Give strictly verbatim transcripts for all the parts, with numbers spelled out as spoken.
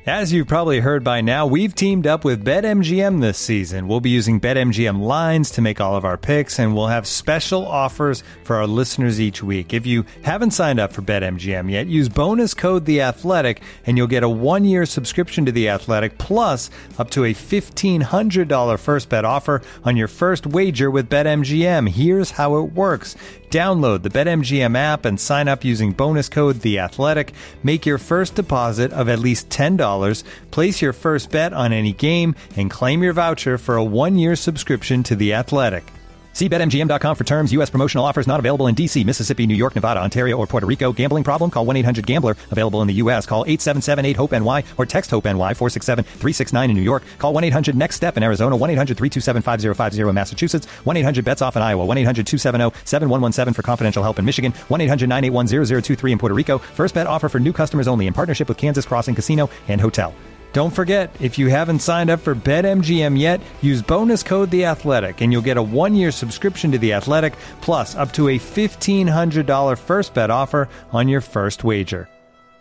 As you've probably heard by now, we've teamed up with BetMGM this season. We'll be using BetMGM lines to make all of our picks, and we'll have special offers for our listeners each week. If you haven't signed up for BetMGM yet, use bonus code The Athletic, and you'll get a one-year subscription to The Athletic, plus up to a fifteen hundred dollars first bet offer on your first wager with BetMGM. Here's how it works. Download the BetMGM app and sign up using bonus code The Athletic. Make your first deposit of at least ten dollars. Place your first bet on any game and claim your voucher for a one-year subscription to The Athletic. See Bet M G M dot com for terms. U S promotional offers not available in D C, Mississippi, New York, Nevada, Ontario, or Puerto Rico. Gambling problem? Call one eight hundred gambler. Available in the U S. Call eight seven seven eight hope N Y or text HOPE-NY four six seven three six nine in New York. Call one eight hundred next step in Arizona. one eight hundred three two seven five zero five zero in Massachusetts. one eight hundred bets off in Iowa. one eight hundred two seven zero seven one one seven for confidential help in Michigan. one eight hundred nine eight one zero zero two three in Puerto Rico. First bet offer for new customers only in partnership with Kansas Crossing Casino and Hotel. Don't forget, if you haven't signed up for BetMGM yet, use bonus code The Athletic, and you'll get a one-year subscription to The Athletic, plus up to a fifteen hundred dollars first bet offer on your first wager.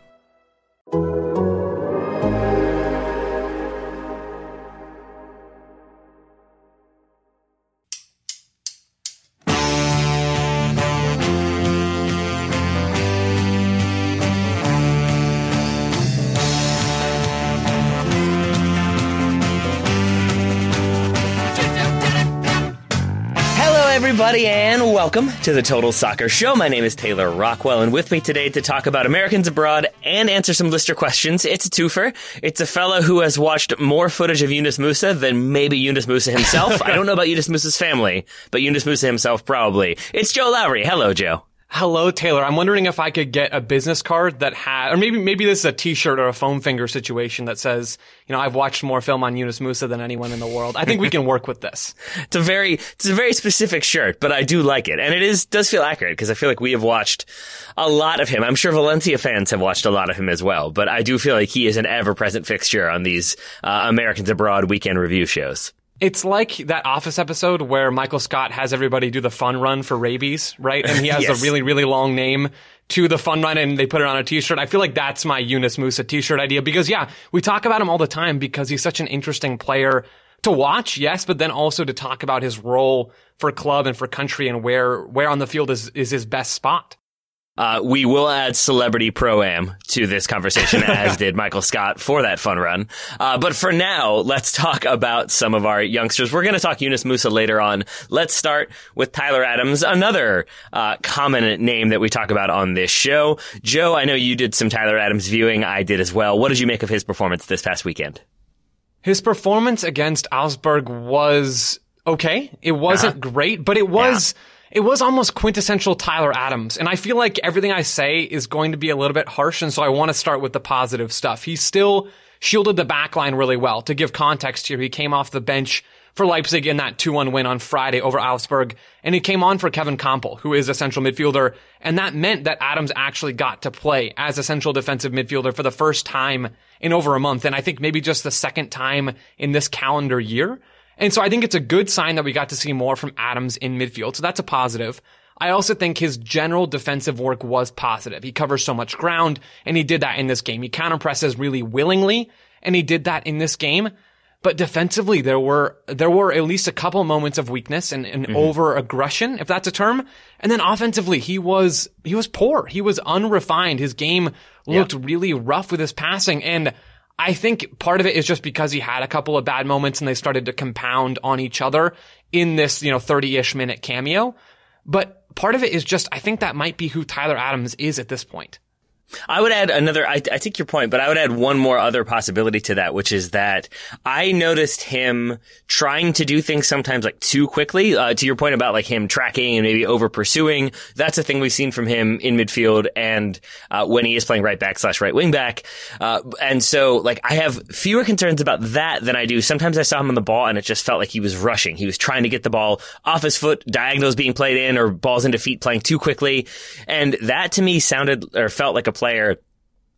Everybody, and welcome to the Total Soccer Show. My name is Taylor Rockwell, and with me today to talk about Americans abroad and answer some listener questions, it's a twofer. It's a fellow who has watched more footage of Yunus Musah than maybe Yunus Musah himself. I don't know about Yunus Musah's family, but Yunus Musah himself probably. It's Joe Lowry. Hello, Joe. Hello, Taylor. I'm wondering if I could get a business card that had, or maybe maybe this is a T-shirt or a foam finger situation that says, you know, I've watched more film on Yunus Musah than anyone in the world. I think we can work with this. It's a very, it's a very specific shirt, but I do like it, and it is does feel accurate because I feel like we have watched a lot of him. I'm sure Valencia fans have watched a lot of him as well, but I do feel like he is an ever-present fixture on these uh, Americans abroad weekend review shows. It's like that Office episode where Michael Scott has everybody do the fun run for rabies, right? And he has yes. a really, really long name to the fun run, and they put it on a T-shirt. I feel like that's my Yunus Musah T-shirt idea because, yeah, we talk about him all the time because he's such an interesting player to watch, yes, but then also to talk about his role for club and for country and where where on the field is, is his best spot. Uh, we will add Celebrity Pro-Am to this conversation, as did Michael Scott for that fun run. Uh, but for now, let's talk about some of our youngsters. We're going to talk Yunus Musah later on. Let's start with Tyler Adams, another uh, common name that we talk about on this show. Joe, I know you did some Tyler Adams viewing. I did as well. What did you make of his performance this past weekend? His performance against Augsburg was okay. It wasn't uh-huh. great, but it was... Yeah. It was almost quintessential Tyler Adams, and I feel like everything I say is going to be a little bit harsh, and so I want to start with the positive stuff. He still shielded the backline really well. To give context here, he came off the bench for Leipzig in that two one win on Friday over Augsburg, and he came on for Kevin Kampel, who is a central midfielder, and that meant that Adams actually got to play as a central defensive midfielder for the first time in over a month, and I think maybe just the second time in this calendar year. And so I think it's a good sign that we got to see more from Adams in midfield. So that's a positive. I also think his general defensive work was positive. He covers so much ground, and he did that in this game. He counterpresses really willingly, and he did that in this game. But defensively, there were there were at least a couple moments of weakness and, and mm-hmm. over-aggression, if that's a term. And then offensively, he was he was poor. He was unrefined. His game looked yeah. really rough with his passing, and I think part of it is just because he had a couple of bad moments and they started to compound on each other in this, you know, thirty-ish minute cameo. But part of it is just, I think that might be who Tyler Adams is at this point. I would add another, I, I take your point, but I would add one more other possibility to that, which is that I noticed him trying to do things sometimes like too quickly, uh, to your point about like him tracking and maybe over pursuing. That's a thing we've seen from him in midfield and, uh, when he is playing right back slash right wing back. Uh, and so like I have fewer concerns about that than I do. Sometimes I saw him on the ball and it just felt like he was rushing. He was trying to get the ball off his foot, diagonals being played in or balls into feet playing too quickly. And that to me sounded or felt like a player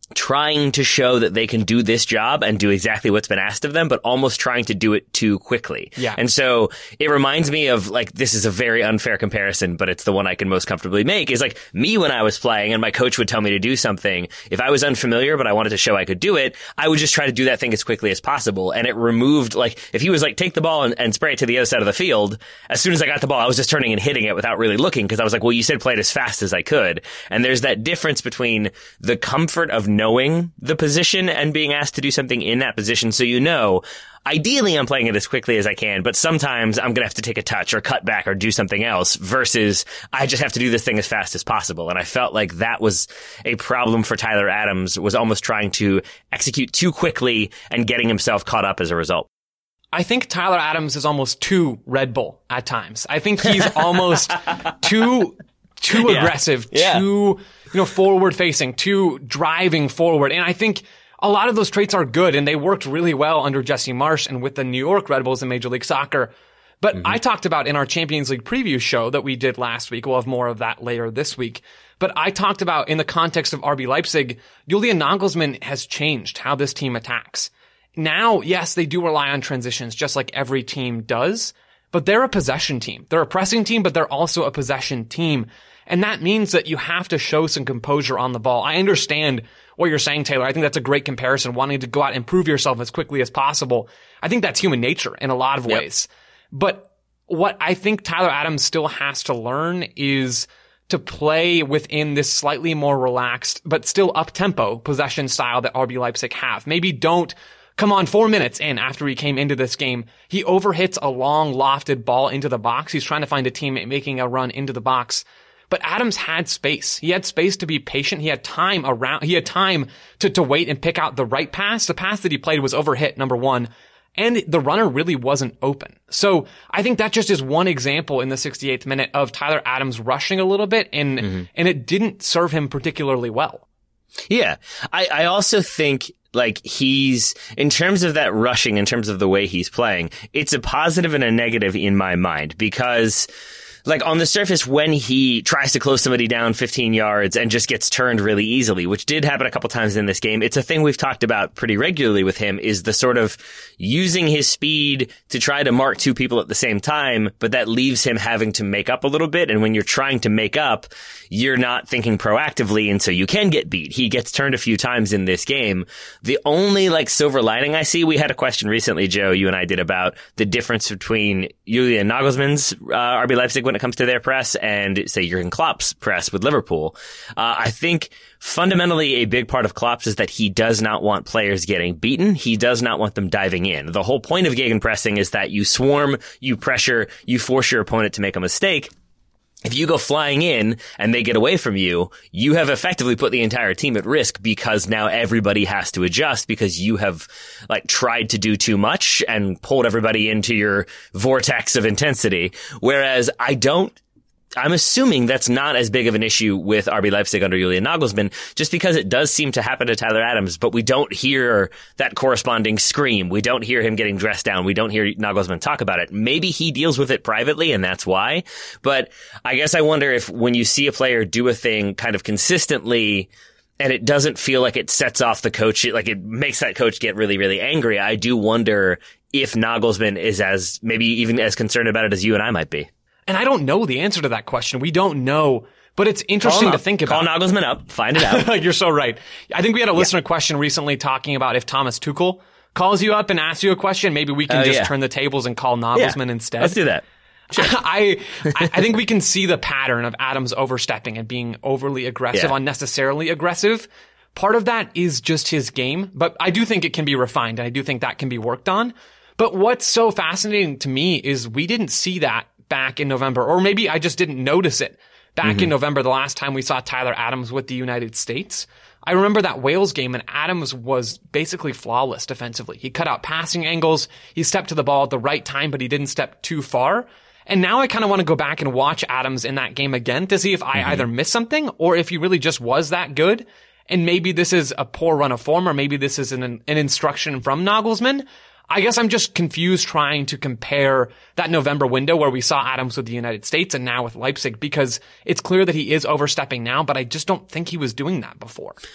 trying to show that they can do this job and do exactly what's been asked of them, but almost trying to do it too quickly. Yeah. And so it reminds me of, like, this is a very unfair comparison, but it's the one I can most comfortably make, is like me when I was playing and my coach would tell me to do something. If I was unfamiliar, but I wanted to show I could do it, I would just try to do that thing as quickly as possible. And it removed, like, if he was like, take the ball and, and spray it to the other side of the field, as soon as I got the ball, I was just turning and hitting it without really looking, because I was like, well, you said play it as fast as I could. And there's that difference between the comfort of knowing the position and being asked to do something in that position. So, you know, ideally I'm playing it as quickly as I can, but sometimes I'm going to have to take a touch or cut back or do something else, versus I just have to do this thing as fast as possible. And I felt like that was a problem for Tyler Adams, was almost trying to execute too quickly and getting himself caught up as a result. I think Tyler Adams is almost too Red Bull at times. I think he's almost too, too Yeah. aggressive, Yeah. too, you know, forward facing, too driving forward. And I think a lot of those traits are good, and they worked really well under Jesse Marsch and with the New York Red Bulls in Major League Soccer. But mm-hmm. I talked about in our Champions League preview show that we did last week, we'll have more of that later this week, but I talked about, in the context of R B Leipzig, Julian Nagelsmann has changed how this team attacks. Now, yes, they do rely on transitions just like every team does, but they're a possession team. They're a pressing team, but they're also a possession team. And that means that you have to show some composure on the ball. I understand what you're saying, Taylor. I think that's a great comparison, wanting to go out and prove yourself as quickly as possible. I think that's human nature in a lot of ways. Yep. But what I think Tyler Adams still has to learn is to play within this slightly more relaxed, but still up-tempo possession style that R B Leipzig have. Maybe don't come on four minutes in after he came into this game. He overhits a long, lofted ball into the box. He's trying to find a teammate making a run into the box. But Adams had space. He had space to be patient. He had time around, he had time to, to wait and pick out the right pass. The pass that he played was overhit, number one. And the runner really wasn't open. So I think that just is one example in the sixty-eighth minute of Tyler Adams rushing a little bit, and, mm-hmm. and it didn't serve him particularly well. Yeah. I, I also think, like, he's, in terms of that rushing, in terms of the way he's playing, it's a positive and a negative in my mind, because, like, on the surface, when he tries to close somebody down fifteen yards and just gets turned really easily, which did happen a couple times in this game, it's a thing we've talked about pretty regularly with him, is the sort of using his speed to try to mark two people at the same time, but that leaves him having to make up a little bit. And when you're trying to make up, you're not thinking proactively, and so you can get beat. He gets turned a few times in this game. The only, like, silver lining I see, we had a question recently, Joe, you and I did, about the difference between Julian Nagelsmann's uh, R B Leipzig when it comes to their press and, say, Jurgen Klopp's press with Liverpool. Uh, I think fundamentally a big part of Klopp's is that he does not want players getting beaten. He does not want them diving in. The whole point of gegenpressing is that you swarm, you pressure, you force your opponent to make a mistake. If you go flying in and they get away from you, you have effectively put the entire team at risk, because now everybody has to adjust because you have, like, tried to do too much and pulled everybody into your vortex of intensity. Whereas I don't, I'm assuming that's not as big of an issue with R B Leipzig under Julian Nagelsmann, just because it does seem to happen to Tyler Adams, but we don't hear that corresponding scream. We don't hear him getting dressed down. We don't hear Nagelsmann talk about it. Maybe he deals with it privately, and that's why. But I guess I wonder if when you see a player do a thing kind of consistently, and it doesn't feel like it sets off the coach, like it makes that coach get really, really angry, I do wonder if Nagelsmann is as, maybe even as concerned about it as you and I might be. And I don't know the answer to that question. We don't know, but it's interesting to think about. Call Nagelsmann up, find it out. You're so right. I think we had a listener yeah. question recently talking about if Thomas Tuchel calls you up and asks you a question, maybe we can uh, just yeah. turn the tables and call Nagelsmann yeah. instead. Let's do that. Sure. I, I think we can see the pattern of Adams overstepping and being overly aggressive, yeah. unnecessarily aggressive. Part of that is just his game, but I do think it can be refined, and I do think that can be worked on. But what's so fascinating to me is we didn't see that back in November, or maybe I just didn't notice it back mm-hmm. in November, the last time we saw Tyler Adams with the United States. I remember that Wales game, and Adams was basically flawless defensively. He cut out passing angles. He stepped to the ball at the right time, but he didn't step too far. And now I kind of want to go back and watch Adams in that game again to see if I mm-hmm. either missed something or if he really just was that good. And maybe this is a poor run of form, or maybe this is an, an instruction from Nagelsmann. I guess I'm just confused trying to compare that November window where we saw Adams with the United States and now with Leipzig, because it's clear that he is overstepping now, but I just don't think he was doing that before.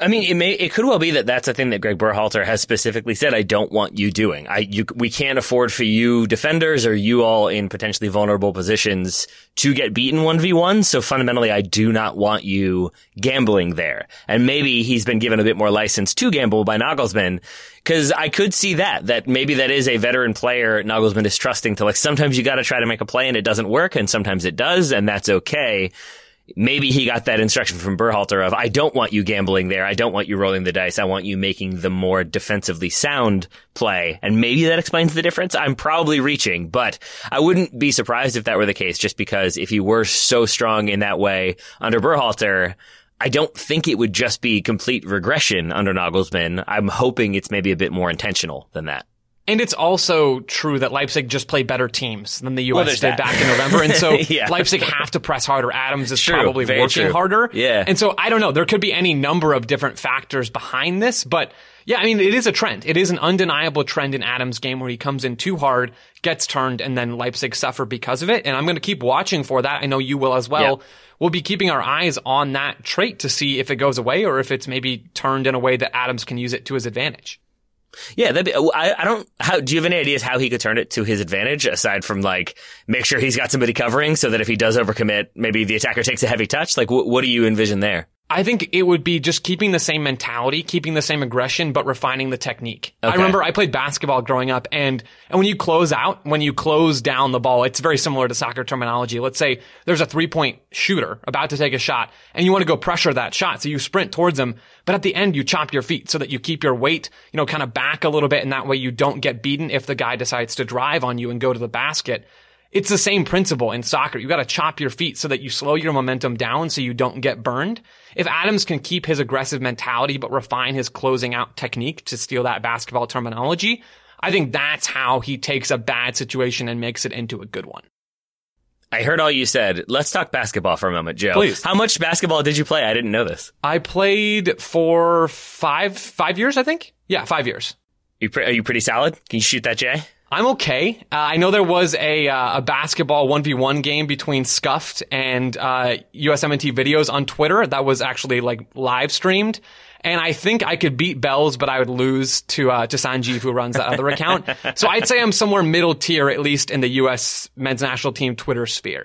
I mean, it may, it could well be that that's a thing that Greg Berhalter has specifically said, I don't want you doing. I, you, we can't afford for you defenders or you all in potentially vulnerable positions to get beaten one v one. So fundamentally, I do not want you gambling there. And maybe he's been given a bit more license to gamble by Nagelsmann. Cause I could see that, that maybe that is a veteran player Nagelsmann is trusting to, like, sometimes you got to try to make a play and it doesn't work and sometimes it does. And that's okay. Maybe he got that instruction from Berhalter of, I don't want you gambling there. I don't want you rolling the dice. I want you making the more defensively sound play. And maybe that explains the difference. I'm probably reaching, but I wouldn't be surprised if that were the case, just because if he were so strong in that way under Berhalter, I don't think it would just be complete regression under Nagelsmann. I'm hoping it's maybe a bit more intentional than that. And it's also true that Leipzig just play better teams than the U S well, did that. back in November. And so yeah. Leipzig have to press harder. Adams is true, probably working true. harder. Yeah. And so I don't know. There could be any number of different factors behind this. But yeah, I mean, it is a trend. It is an undeniable trend in Adams' game where he comes in too hard, gets turned, and then Leipzig suffer because of it. And I'm going to keep watching for that. I know you will as well. Yep. We'll be keeping our eyes on that trait to see if it goes away or if it's maybe turned in a way that Adams can use it to his advantage. Yeah, that'd be, I, I don't, how, do you have any ideas how he could turn it to his advantage aside from like, make sure he's got somebody covering so that if he does overcommit, maybe the attacker takes a heavy touch? Like, wh- what do you envision there? I think it would be just keeping the same mentality, keeping the same aggression, but refining the technique. Okay. I remember I played basketball growing up, and, and when you close out, when you close down the ball, it's very similar to soccer terminology. Let's say there's a three-point shooter about to take a shot, and you want to go pressure that shot, so you sprint towards him, but at the end, you chop your feet so that you keep your weight, you know, kind of back a little bit, and that way you don't get beaten if the guy decides to drive on you and go to the basket. It's the same principle in soccer. You got to chop your feet so that you slow your momentum down so you don't get burned. If Adams can keep his aggressive mentality but refine his closing out technique, to steal that basketball terminology, I think that's how he takes a bad situation and makes it into a good one. I heard all you said. Let's talk basketball for a moment, Joe. Please. How much basketball did you play? I didn't know this. I played for five, five years, I think. Yeah, five years. You pre- are you pretty solid? Can you shoot that, Jay? I'm okay. Uh, I know there was a uh, a basketball one v one game between Scuffed and uh, U S M N T Videos on Twitter that was actually like live streamed. And I think I could beat Bells, but I would lose to uh, to Sanjeev, who runs that other account. So I'd say I'm somewhere middle tier, at least in the U S men's national team Twitter sphere.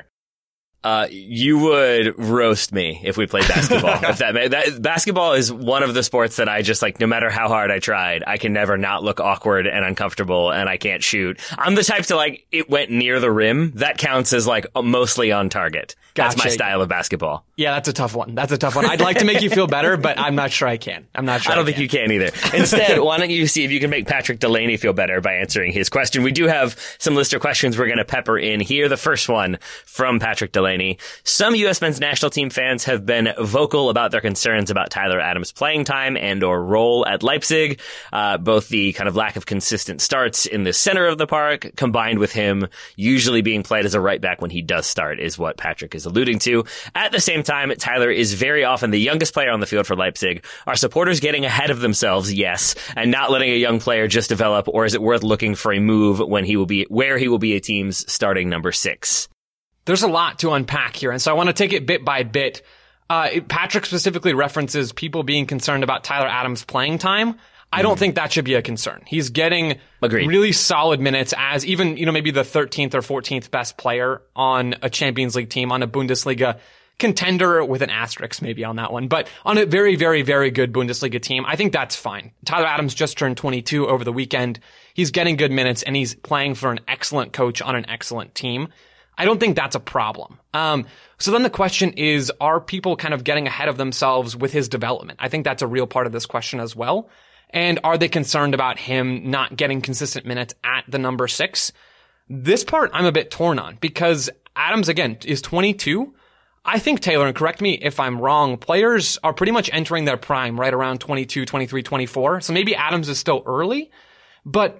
Uh, you would roast me if we played basketball. if that, that basketball is one of the sports that I just like, no matter how hard I tried, I can never not look awkward and uncomfortable, and I can't shoot. I'm the type to like, it went near the rim. That counts as like mostly on target. That's Gotcha. my style of basketball. Yeah, that's a tough one. That's a tough one. I'd like to make you feel better, but I'm not sure I can. I'm not sure. I don't I think can. you can either. Instead, why don't you see if you can make Patrick Delaney feel better by answering his question? We do have some listener questions we're going to pepper in here. The first one from Patrick Delaney. Some U S men's national team fans have been vocal about their concerns about Tyler Adams' playing time and or role at Leipzig. Uh, both the kind of lack of consistent starts in the center of the park combined with him usually being played as a right back when he does start is what Patrick is alluding to. At the same time, Tyler is very often the youngest player on the field for Leipzig. Are supporters getting ahead of themselves? Yes. And not letting a young player just develop, or is it worth looking for a move when he will be, where he will be a team's starting number six? There's a lot to unpack here, and so I want to take it bit by bit. Uh, Patrick specifically references people being concerned about Tyler Adams' playing time. I don't mm. think that should be a concern. He's getting Agreed. really solid minutes as even, you know, maybe the thirteenth or fourteenth best player on a Champions League team, on a Bundesliga contender with an asterisk maybe on that one, but on a very, very, very good Bundesliga team. I think that's fine. Tyler Adams just turned twenty-two over the weekend. He's getting good minutes and he's playing for an excellent coach on an excellent team. I don't think that's a problem. Um, so then the question is, are people kind of getting ahead of themselves with his development? I think that's a real part of this question as well. And are they concerned about him not getting consistent minutes at the number six? This part I'm a bit torn on because Adams, again, is twenty-two. I think, Taylor, and correct me if I'm wrong, players are pretty much entering their prime right around twenty-two, twenty-three, twenty-four. So maybe Adams is still early, but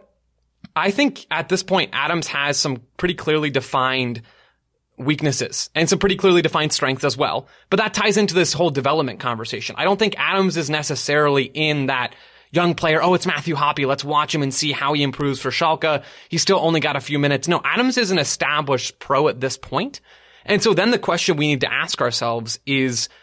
I think at this point, Adams has some pretty clearly defined weaknesses and some pretty clearly defined strengths as well. But that ties into this whole development conversation. I don't think Adams is necessarily in that young player, oh, it's Matthew Hoppe, let's watch him and see how he improves for Schalke. He's still only got a few minutes. No, Adams is an established pro at this point. And so then the question we need to ask ourselves is,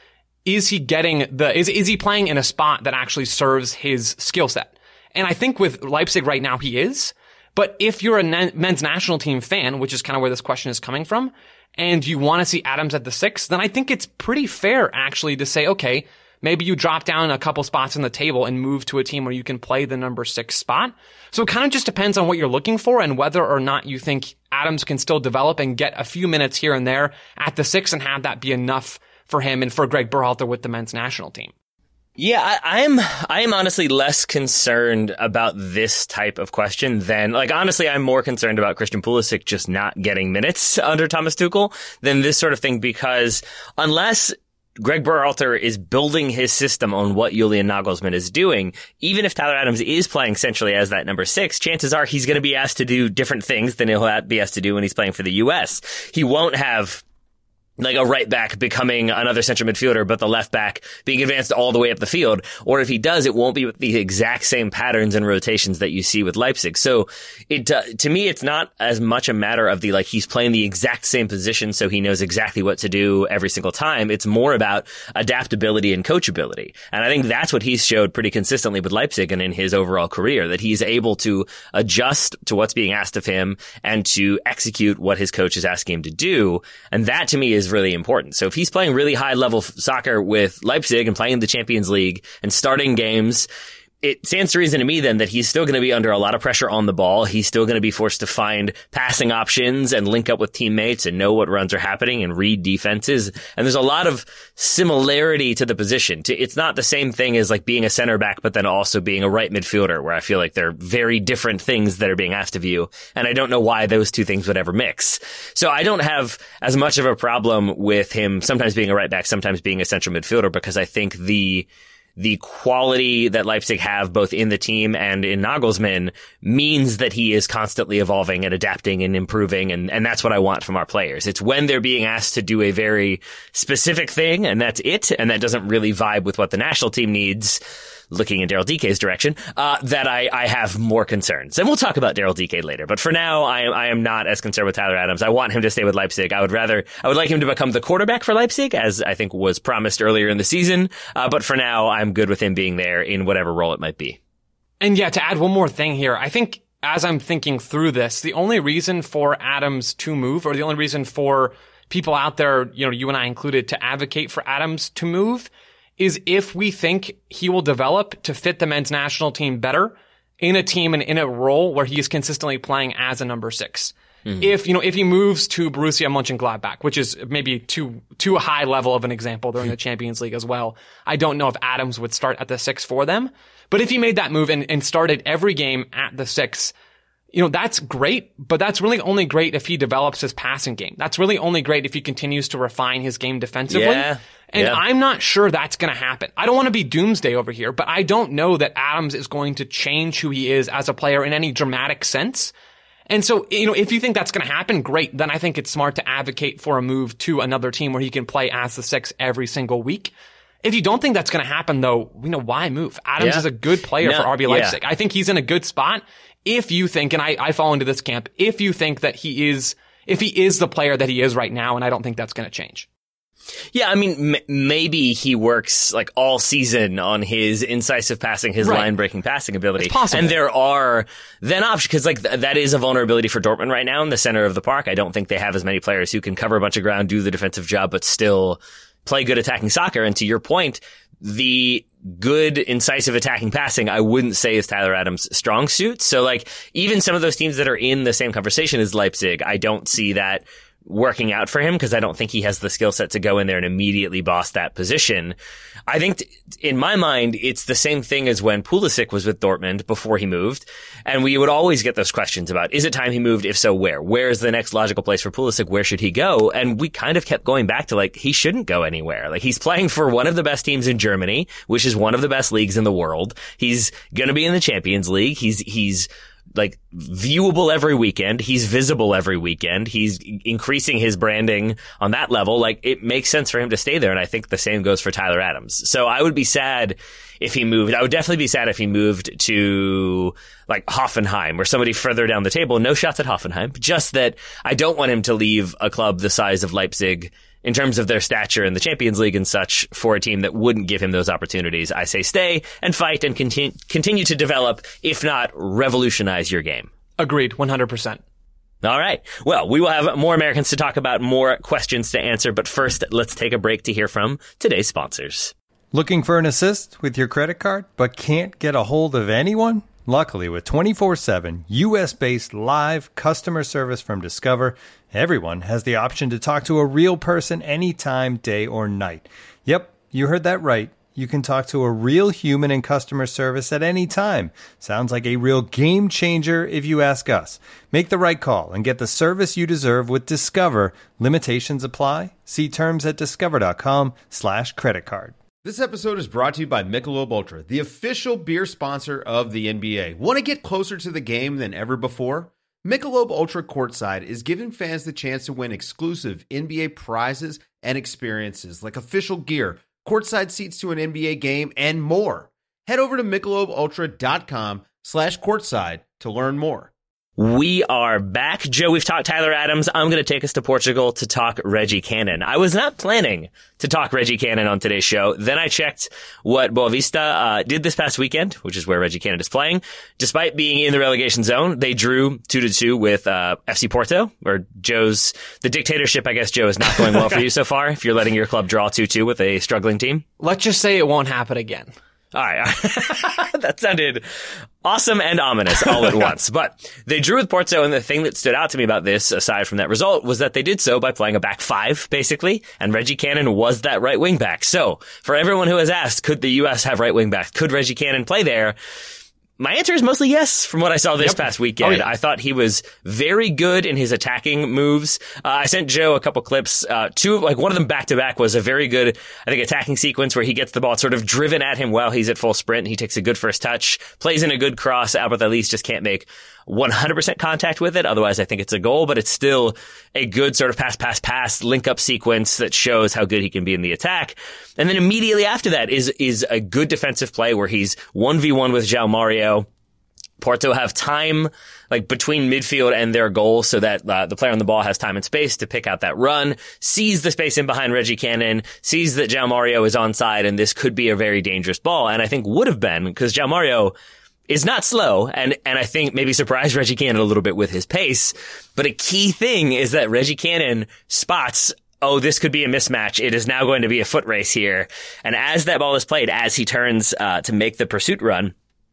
is he getting the, is, is he playing in a spot that actually serves his skill set? And I think with Leipzig right now, he is. But if you're a men's national team fan, which is kind of where this question is coming from, and you want to see Adams at the six, then I think it's pretty fair actually to say, okay, maybe you drop down a couple spots on the table and move to a team where you can play the number six spot. So it kind of just depends on what you're looking for and whether or not you think Adams can still develop and get a few minutes here and there at the six and have that be enough for him and for Greg Berhalter with the men's national team. Yeah, I, I'm I'm honestly less concerned about this type of question than, like, honestly, I'm more concerned about Christian Pulisic just not getting minutes under Thomas Tuchel than this sort of thing, because unless Greg Berhalter is building his system on what Julian Nagelsmann is doing, even if Tyler Adams is playing centrally as that number six, chances are he's going to be asked to do different things than he'll be asked to do when he's playing for the U S. He won't have like a right back becoming another central midfielder, but the left back being advanced all the way up the field. Or if he does, it won't be with the exact same patterns and rotations that you see with Leipzig. So it, uh, to me, it's not as much a matter of the, like, he's playing the exact same position, so he knows exactly what to do every single time. It's more about adaptability and coachability. And I think that's what he's showed pretty consistently with Leipzig and in his overall career, that he's able to adjust to what's being asked of him and to execute what his coach is asking him to do. And that to me is really important. So if he's playing really high level soccer with Leipzig and playing the Champions League and starting games, it stands to reason to me then that he's still going to be under a lot of pressure on the ball. He's still going to be forced to find passing options and link up with teammates and know what runs are happening and read defenses. And there's a lot of similarity to the position. It's not the same thing as like being a center back, but then also being a right midfielder, where I feel like they're very different things that are being asked of you. And I don't know why those two things would ever mix. So I don't have as much of a problem with him sometimes being a right back, sometimes being a central midfielder, because I think the the quality that Leipzig have both in the team and in Nagelsmann means that he is constantly evolving and adapting and improving. And, and that's what I want from our players. It's when they're being asked to do a very specific thing and that's it. And that doesn't really vibe with what the national team needs, looking in Daryl D K's direction, uh, that I, I have more concerns. And we'll talk about Daryl D K later. But for now, I am, I am not as concerned with Tyler Adams. I want him to stay with Leipzig. I would rather, I would like him to become the quarterback for Leipzig, as I think was promised earlier in the season. Uh, but for now, I'm good with him being there in whatever role it might be. And yeah, to add one more thing here, I think as I'm thinking through this, the only reason for Adams to move, or the only reason for people out there, you know, you and I included, to advocate for Adams to move is if we think he will develop to fit the men's national team better in a team and in a role where he is consistently playing as a number six. Mm-hmm. If, you know, if he moves to Borussia Mönchengladbach, which is maybe too, too high level of an example, they're in the Champions League as well. I don't know if Adams would start at the six for them, but if he made that move and, and started every game at the six, you know, that's great, but that's really only great if he develops his passing game. That's really only great if he continues to refine his game defensively. Yeah. And yeah. I'm not sure that's going to happen. I don't want to be doomsday over here, but I don't know that Adams is going to change who he is as a player in any dramatic sense. And so, you know, if you think that's going to happen, great. Then I think it's smart to advocate for a move to another team where he can play as the six every single week. If you don't think that's going to happen, though, you know, why move? Adams yeah. is a good player no, for R B Leipzig. Yeah. I think he's in a good spot. If you think, and I, I fall into this camp, if you think that he is, if he is the player that he is right now, and I don't think that's going to change. Yeah, I mean, m- maybe he works like all season on his incisive passing, his right. line-breaking passing ability. It's possible. And there are then options, because like th- that is a vulnerability for Dortmund right now in the center of the park. I don't think they have as many players who can cover a bunch of ground, do the defensive job, but still play good attacking soccer. And to your point, the good, incisive attacking passing, I wouldn't say is Tyler Adams' strong suit. So like even some of those teams that are in the same conversation as Leipzig, I don't see that working out for him, because I don't think he has the skill set to go in there and immediately boss that position. I think t- in my mind, it's the same thing as when Pulisic was with Dortmund before he moved. And we would always get those questions about, is it time he moved? If so, where? Where is the next logical place for Pulisic? Where should he go? And we kind of kept going back to like, he shouldn't go anywhere. Like he's playing for one of the best teams in Germany, which is one of the best leagues in the world. He's going to be in the Champions League. He's, he's, like viewable every weekend. He's visible every weekend. He's increasing his branding on that level. Like it makes sense for him to stay there. And I think the same goes for Tyler Adams. So I would be sad if he moved. I would definitely be sad if he moved to like Hoffenheim or somebody further down the table. No shots at Hoffenheim. Just that I don't want him to leave a club the size of Leipzig in terms of their stature in the Champions League and such for a team that wouldn't give him those opportunities. I say stay and fight and continue, continue to develop, if not revolutionize your game. Agreed, one hundred percent. All right. Well, we will have more Americans to talk about, more questions to answer, but first, let's take a break to hear from today's sponsors. Looking for an assist with your credit card, but can't get a hold of anyone? Luckily, with twenty-four seven U S-based live customer service from Discover, everyone has the option to talk to a real person anytime, day or night. Yep, you heard that right. You can talk to a real human in customer service at any time. Sounds like a real game changer if you ask us. Make the right call and get the service you deserve with Discover. Limitations apply. See terms at discover.com slash credit card. This episode is brought to you by Michelob Ultra, the official beer sponsor of the N B A. Want to get closer to the game than ever before? Michelob Ultra Courtside is giving fans the chance to win exclusive N B A prizes and experiences like official gear, courtside seats to an N B A game, and more. Head over to michelobultra.com slash courtside to learn more. We are back. Joe, we've talked Tyler Adams. I'm going to take us to Portugal to talk Reggie Cannon. I was not planning to talk Reggie Cannon on today's show. Then I checked what Boavista uh, did this past weekend, which is where Reggie Cannon is playing. Despite being in the relegation zone, they drew two to two with uh, F C Porto, or Joe's, the dictatorship, I guess, Joe, is not going well for you so far, if you're letting your club draw two two with a struggling team. Let's just say it won't happen again. All right. That sounded awesome and ominous all at once. But they drew with Porto, and the thing that stood out to me about this, aside from that result, was that they did so by playing a back five, basically, and Reggie Cannon was that right wing back. So, for everyone who has asked, could the U S have right wing backs? Could Reggie Cannon play there? My answer is mostly yes from what I saw this yep. past weekend. Oh, yeah. I thought he was very good in his attacking moves. Uh, I sent Joe a couple clips. Uh, two, like one of them back to back was a very good, I think, attacking sequence where he gets the ball sort of driven at him while he's at full sprint. He takes a good first touch, plays in a good cross. Albert Ellis just can't make one hundred percent contact with it. Otherwise, I think it's a goal, but it's still a good sort of pass, pass, pass link up sequence that shows how good he can be in the attack. And then immediately after that is, is a good defensive play where he's one v one with João Mario. Porto have time, like between midfield and their goal, so that uh, the player on the ball has time and space to pick out that run, sees the space in behind Reggie Cannon, sees that João Mario is onside, and this could be a very dangerous ball. And I think would have been, because João Mario is not slow, and, and I think maybe surprised Reggie Cannon a little bit with his pace. But a key thing is that Reggie Cannon spots, oh, this could be a mismatch. It is now going to be a foot race here. And as that ball is played, as he turns uh, to make the pursuit run,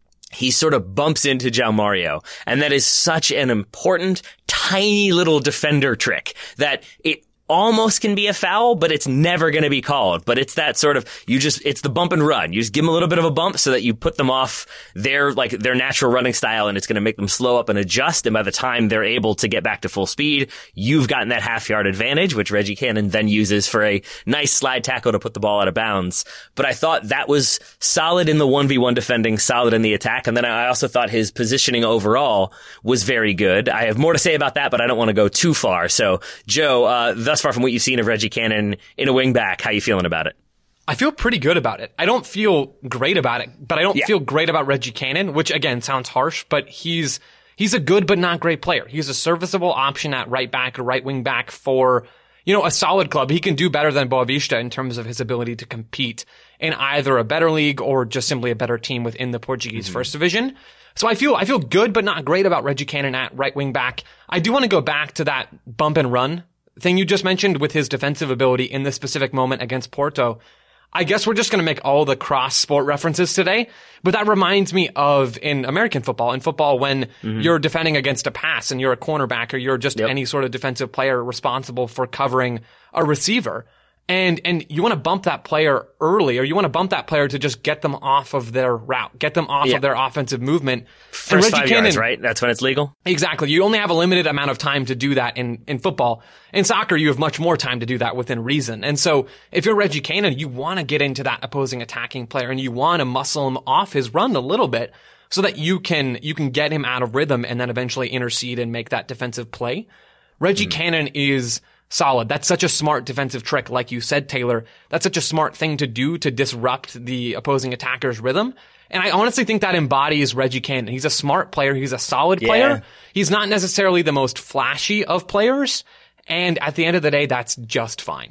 he sort of bumps into João Mario. And that is such an important, tiny little defender trick that it almost can be a foul, but it's never going to be called. But it's that sort of, you just, it's the bump and run. You just give them a little bit of a bump so that you put them off their, like, their natural running style, and it's going to make them slow up and adjust. And by the time they're able to get back to full speed, you've gotten that half yard advantage, which Reggie Cannon then uses for a nice slide tackle to put the ball out of bounds. But I thought that was solid in the one v one defending, solid in the attack. And then I also thought his positioning overall was very good. I have more to say about that, but I don't want to go too far. So, Joe, uh, thus far from what you've seen of Reggie Cannon in a wing back, how you feeling about it? I feel pretty good about it. I don't feel great about it, but I don't yeah. feel great about Reggie Cannon, which again sounds harsh, but he's he's a good but not great player. He's a serviceable option at right back or right wing back for, you know, a solid club. He can do better than Boavista in terms of his ability to compete in either a better league or just simply a better team within the Portuguese mm-hmm. first division. So I feel I feel good but not great about Reggie Cannon at right wing back. I do want to go back to that bump and run thing you just mentioned with his defensive ability in this specific moment against Porto. I guess we're just going to make all the cross sport references today, but that reminds me of in American football, in football when mm-hmm. you're defending against a pass and you're a cornerback or you're just yep. any sort of defensive player responsible for covering a receiver. And, and you want to bump that player early, or you want to bump that player to just get them off of their route, get them off yeah. of their offensive movement. First five Cannon, yards, right? That's when it's legal? Exactly. You only have a limited amount of time to do that in, in football. In soccer, you have much more time to do that within reason. And so if you're Reggie Cannon, you want to get into that opposing attacking player and you want to muscle him off his run a little bit so that you can, you can get him out of rhythm and then eventually intercede and make that defensive play. Reggie mm. Cannon is solid. That's such a smart defensive trick, like you said, Taylor. That's such a smart thing to do to disrupt the opposing attacker's rhythm. And I honestly think that embodies Reggie Cannon. He's a smart player. He's a solid player. Yeah. He's not necessarily the most flashy of players. And at the end of the day, that's just fine.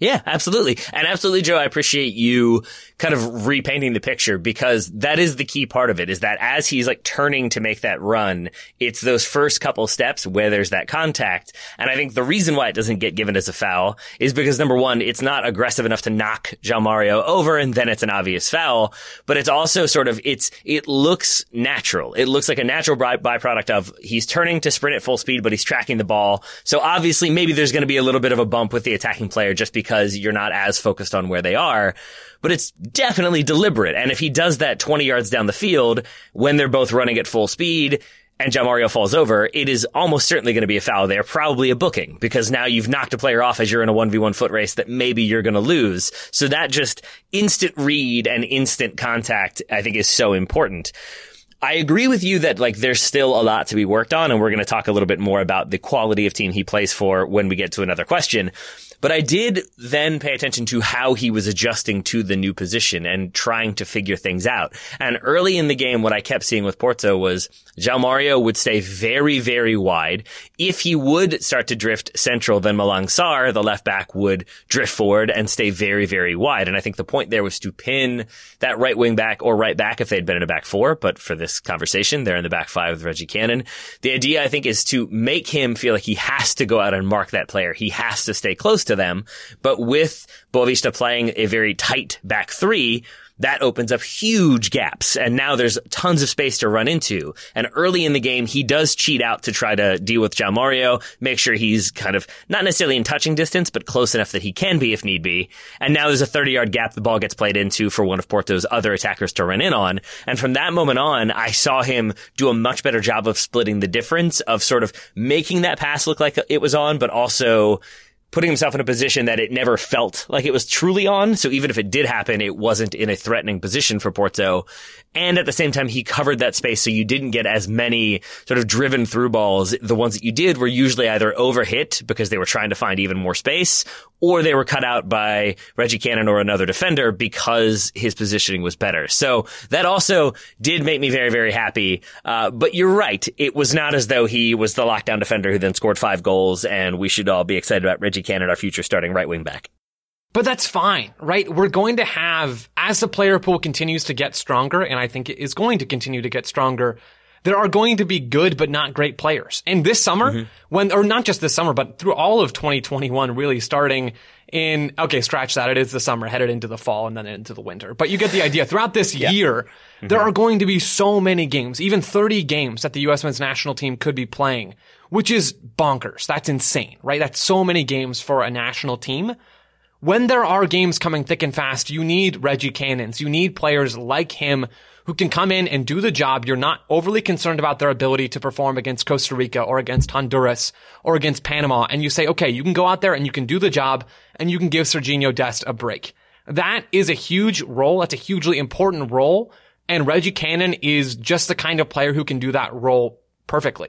Yeah, absolutely. And absolutely, Joe, I appreciate you kind of repainting the picture, because that is the key part of it, is that as he's like turning to make that run, it's those first couple steps where there's that contact. And I think the reason why it doesn't get given as a foul is because, number one, it's not aggressive enough to knock João Mario over and then it's an obvious foul, but it's also sort of, it's, it looks natural. It looks like a natural by- byproduct of he's turning to sprint at full speed, but he's tracking the ball. So obviously maybe there's going to be a little bit of a bump with the attacking player just because because you're not as focused on where they are, but it's definitely deliberate. And if he does that twenty yards down the field when they're both running at full speed and João Mario falls over, it is almost certainly going to be a foul there, probably a booking, because now you've knocked a player off as you're in a one v one foot race that maybe you're going to lose. So that just instant read and instant contact, I think, is so important. I agree with you that, like, there's still a lot to be worked on, and we're going to talk a little bit more about the quality of team he plays for when we get to another question. But I did then pay attention to how he was adjusting to the new position and trying to figure things out. And early in the game, what I kept seeing with Porto was João Mario would stay very, very wide. If he would start to drift central, then Malang Sarr, the left back, would drift forward and stay very, very wide. And I think the point there was to pin that right wing back or right back if they'd been in a back four. But for this conversation, they're in the back five with Reggie Cannon. The idea, I think, is to make him feel like he has to go out and mark that player. He has to stay close to them. But with Boavista playing a very tight back three, that opens up huge gaps. And now there's tons of space to run into. And early in the game, he does cheat out to try to deal with João Mario, make sure he's kind of not necessarily in touching distance, but close enough that he can be if need be. And now there's a thirty yard gap the ball gets played into for one of Porto's other attackers to run in on. And from that moment on, I saw him do a much better job of splitting the difference, of sort of making that pass look like it was on, but also putting himself in a position that it never felt like it was truly on. So even if it did happen, it wasn't in a threatening position for Porto. And at the same time, he covered that space so you didn't get as many sort of driven through balls. The ones that you did were usually either overhit because they were trying to find even more space, or they were cut out by Reggie Cannon or another defender because his positioning was better. So that also did make me very, very happy. Uh, but you're right. It was not as though he was the lockdown defender who then scored five goals, and we should all be excited about Reggie Cannon, our future starting right wing back. But that's fine, right? We're going to have, as the player pool continues to get stronger, and I think it is going to continue to get stronger, there are going to be good but not great players. And this summer, mm-hmm. when, or not just this summer, but through all of twenty twenty-one, really starting in, okay, scratch that, it is the summer, headed into the fall and then into the winter. But you get the idea. Throughout this yeah. year, mm-hmm. there are going to be so many games, even thirty games that the U S men's national team could be playing, which is bonkers. That's insane, right? That's so many games for a national team. When there are games coming thick and fast, you need Reggie Cannons. You need players like him who can come in and do the job. You're not overly concerned about their ability to perform against Costa Rica or against Honduras or against Panama. And you say, okay, you can go out there and you can do the job and you can give Serginho Dest a break. That is a huge role. That's a hugely important role. And Reggie Cannon is just the kind of player who can do that role perfectly.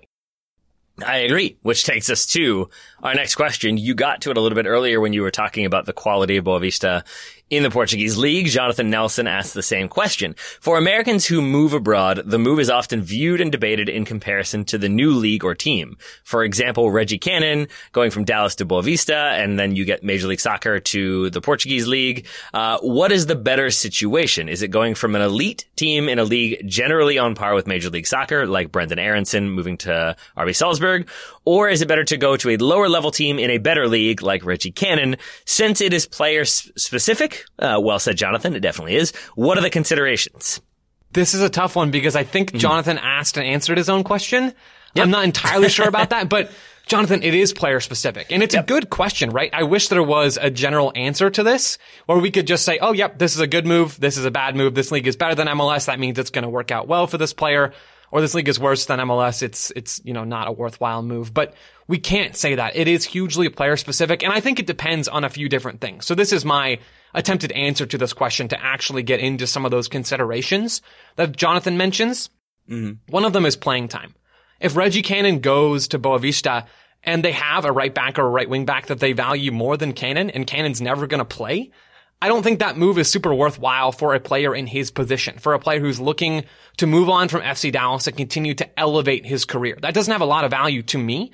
I agree, which takes us to our next question. You got to it a little bit earlier when you were talking about the quality of Boavista in the Portuguese league. Jonathan Nelson asked the same question. For Americans who move abroad, the move is often viewed and debated in comparison to the new league or team. For example, Reggie Cannon going from Dallas to Boavista, and then you get Major League Soccer to the Portuguese league. Uh, what is the better situation? Is it going from an elite team in a league generally on par with Major League Soccer, like Brendan Aronson moving to R B Salzburg? Or is it better to go to a lower level team in a better league like Reggie Cannon, since it is player specific? Uh, well said, Jonathan. It definitely is. What are the considerations? This is a tough one because I think mm-hmm. Jonathan asked and answered his own question. Yep. I'm not entirely sure about that, but Jonathan, it is player specific. And it's yep. a good question, right? I wish there was a general answer to this where we could just say, oh, yep, this is a good move. This is a bad move. This league is better than M L S. That means it's going to work out well for this player. Or this league is worse than M L S. It's, it's, you know, not a worthwhile move. But we can't say that. It is hugely player specific. And I think it depends on a few different things. So this is my attempted answer to this question to actually get into some of those considerations that Jonathan mentions. Mm-hmm. One of them is playing time. If Reggie Cannon goes to Boavista and they have a right back or a right wing back that they value more than Cannon, and Cannon's never going to play, I don't think that move is super worthwhile for a player in his position, for a player who's looking to move on from F C Dallas and continue to elevate his career. That doesn't have a lot of value to me.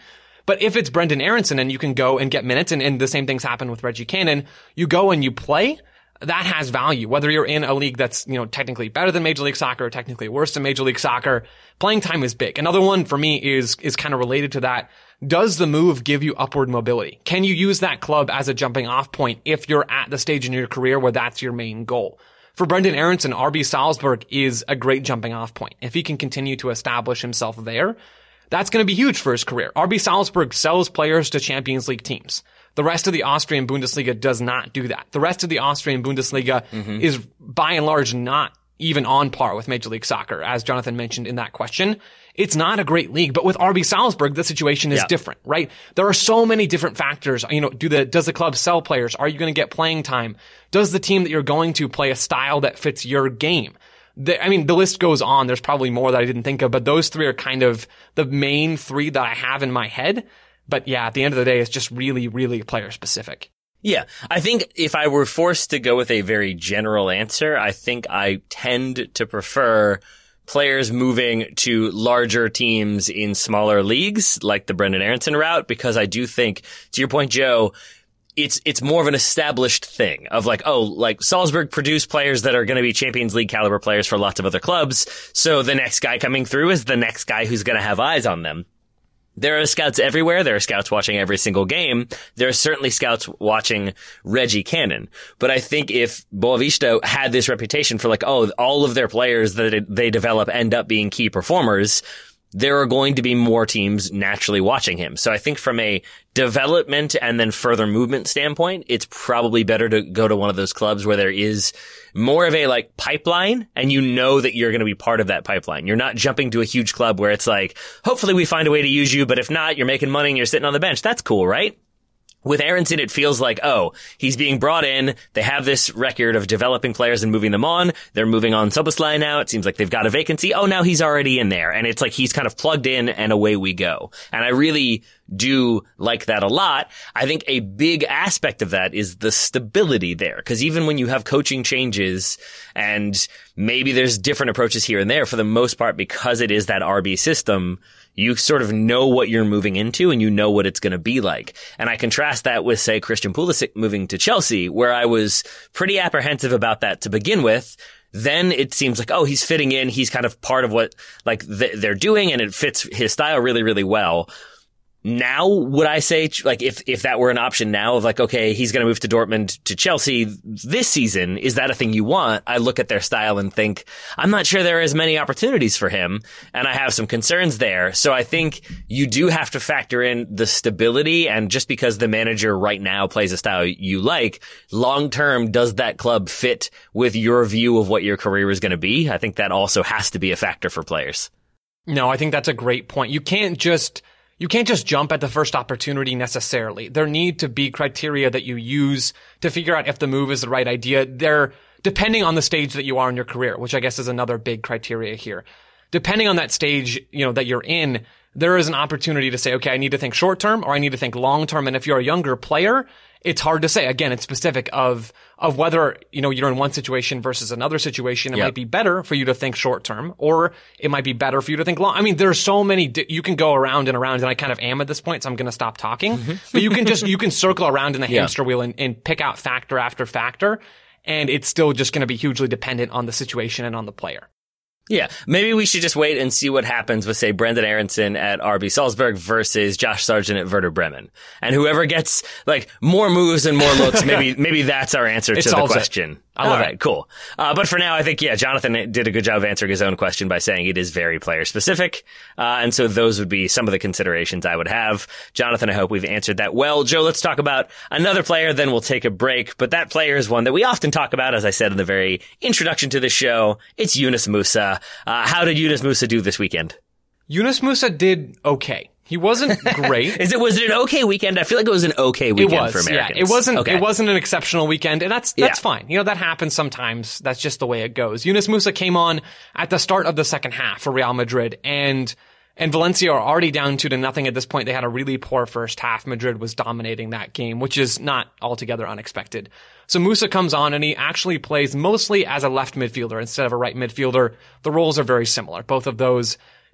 But if it's Brenden Aaronson and you can go and get minutes, and, and the same things happen with Reggie Cannon, you go and you play, that has value. Whether you're in a league that's, you know, technically better than Major League Soccer or technically worse than Major League Soccer, playing time is big. Another one for me is, is kind of related to that. Does the move give you upward mobility? Can you use that club as a jumping off point if you're at the stage in your career where that's your main goal? For Brenden Aaronson, R B Salzburg is a great jumping off point. If he can continue to establish himself there, that's going to be huge for his career. R B Salzburg sells players to Champions League teams. The rest of the Austrian Bundesliga does not do that. The rest of the Austrian Bundesliga mm-hmm. is by and large not even on par with Major League Soccer, as Jonathan mentioned in that question. It's not a great league, but with R B Salzburg, the situation is yeah. different, right? There are so many different factors. You know, do the, does the club sell players? Are you going to get playing time? Does the team that you're going to play a style that fits your game? The, I mean, the list goes on. There's probably more that I didn't think of, but those three are kind of the main three that I have in my head. But yeah, at the end of the day, it's just really, really player specific. Yeah, I think if I were forced to go with a very general answer, I think I tend to prefer players moving to larger teams in smaller leagues, like the Brenden Aaronson route, because I do think, to your point, Joe, it's it's more of an established thing of like, oh, like Salzburg produced players that are going to be Champions League caliber players for lots of other clubs, so the next guy coming through is the next guy who's going to have eyes on them. There are scouts everywhere. There are scouts watching every single game. There are certainly scouts watching Reggie Cannon. But I think if Boavista had this reputation for like, oh, all of their players that they develop end up being key performers, there are going to be more teams naturally watching him. So I think from a development and then further movement standpoint, it's probably better to go to one of those clubs where there is more of a like pipeline and you know that you're going to be part of that pipeline. You're not jumping to a huge club where it's like, hopefully we find a way to use you, but if not, you're making money and you're sitting on the bench. That's cool, right? With Aaronson, it feels like, oh, he's being brought in. They have this record of developing players and moving them on. They're moving on Szoboszlai now. It seems like they've got a vacancy. Oh, now he's already in there. And it's like he's kind of plugged in and away we go. And I really do like that a lot. I think a big aspect of that is the stability there. Because even when you have coaching changes and maybe there's different approaches here and there, for the most part, because it is that R B system, you sort of know what you're moving into and you know what it's going to be like. And I contrast that with, say, Christian Pulisic moving to Chelsea, where I was pretty apprehensive about that to begin with. Then it seems like, oh, he's fitting in. He's kind of part of what like th- they're doing and it fits his style really, really well. Now, would I say, like, if, if that were an option now of like, okay, he's going to move to Dortmund to Chelsea this season, is that a thing you want? I look at their style and think, I'm not sure there are as many opportunities for him, and I have some concerns there. So I think you do have to factor in the stability, and just because the manager right now plays a style you like, long term, does that club fit with your view of what your career is going to be? I think that also has to be a factor for players. No, I think that's a great point. You can't just... You can't just jump at the first opportunity necessarily. There need to be criteria that you use to figure out if the move is the right idea. They're depending on the stage that you are in your career, which I guess is another big criteria here. Depending on that stage, you know, that you're in, there is an opportunity to say, okay, I need to think short term or I need to think long term. And if you're a younger player, it's hard to say. Again, it's specific of, of whether, you know, you're in one situation versus another situation. It yep. might be better for you to think short term, or it might be better for you to think long. I mean, there's so many, di- you can go around and around, and I kind of am at this point, so I'm going to stop talking. Mm-hmm. But you can just, you can circle around in the yeah. hamster wheel and, and pick out factor after factor. And it's still just going to be hugely dependent on the situation and on the player. Yeah, maybe we should just wait and see what happens with, say, Brenden Aaronson at R B Salzburg versus Josh Sargent at Werder Bremen. And whoever gets, like, more moves and more looks, maybe maybe that's our answer it to the question. It. I love All right, it. Cool. Uh, but for now, I think, yeah, Jonathan did a good job of answering his own question by saying it is very player-specific. Uh, and so those would be some of the considerations I would have. Jonathan, I hope we've answered that well. Joe, let's talk about another player, then we'll take a break. But that player is one that we often talk about, as I said in the very introduction to the show. It's Yunus Musah. Uh, how did Yunus Musah do this weekend? Yunus Musah did okay. He wasn't great. Is it, was it an okay weekend? I feel like it was an okay weekend it was, for Americans. Yeah, it wasn't, okay. it wasn't an exceptional weekend, and that's, that's yeah. fine. You know, that happens sometimes. That's just the way it goes. Yunus Musah came on at the start of the second half for Real Madrid, and, and Valencia are already down two to nothing at this point. They had a really poor first half. Madrid was dominating that game, which is not altogether unexpected. So Musah comes on and he actually plays mostly as a left midfielder instead of a right midfielder. The roles are very similar. Both of those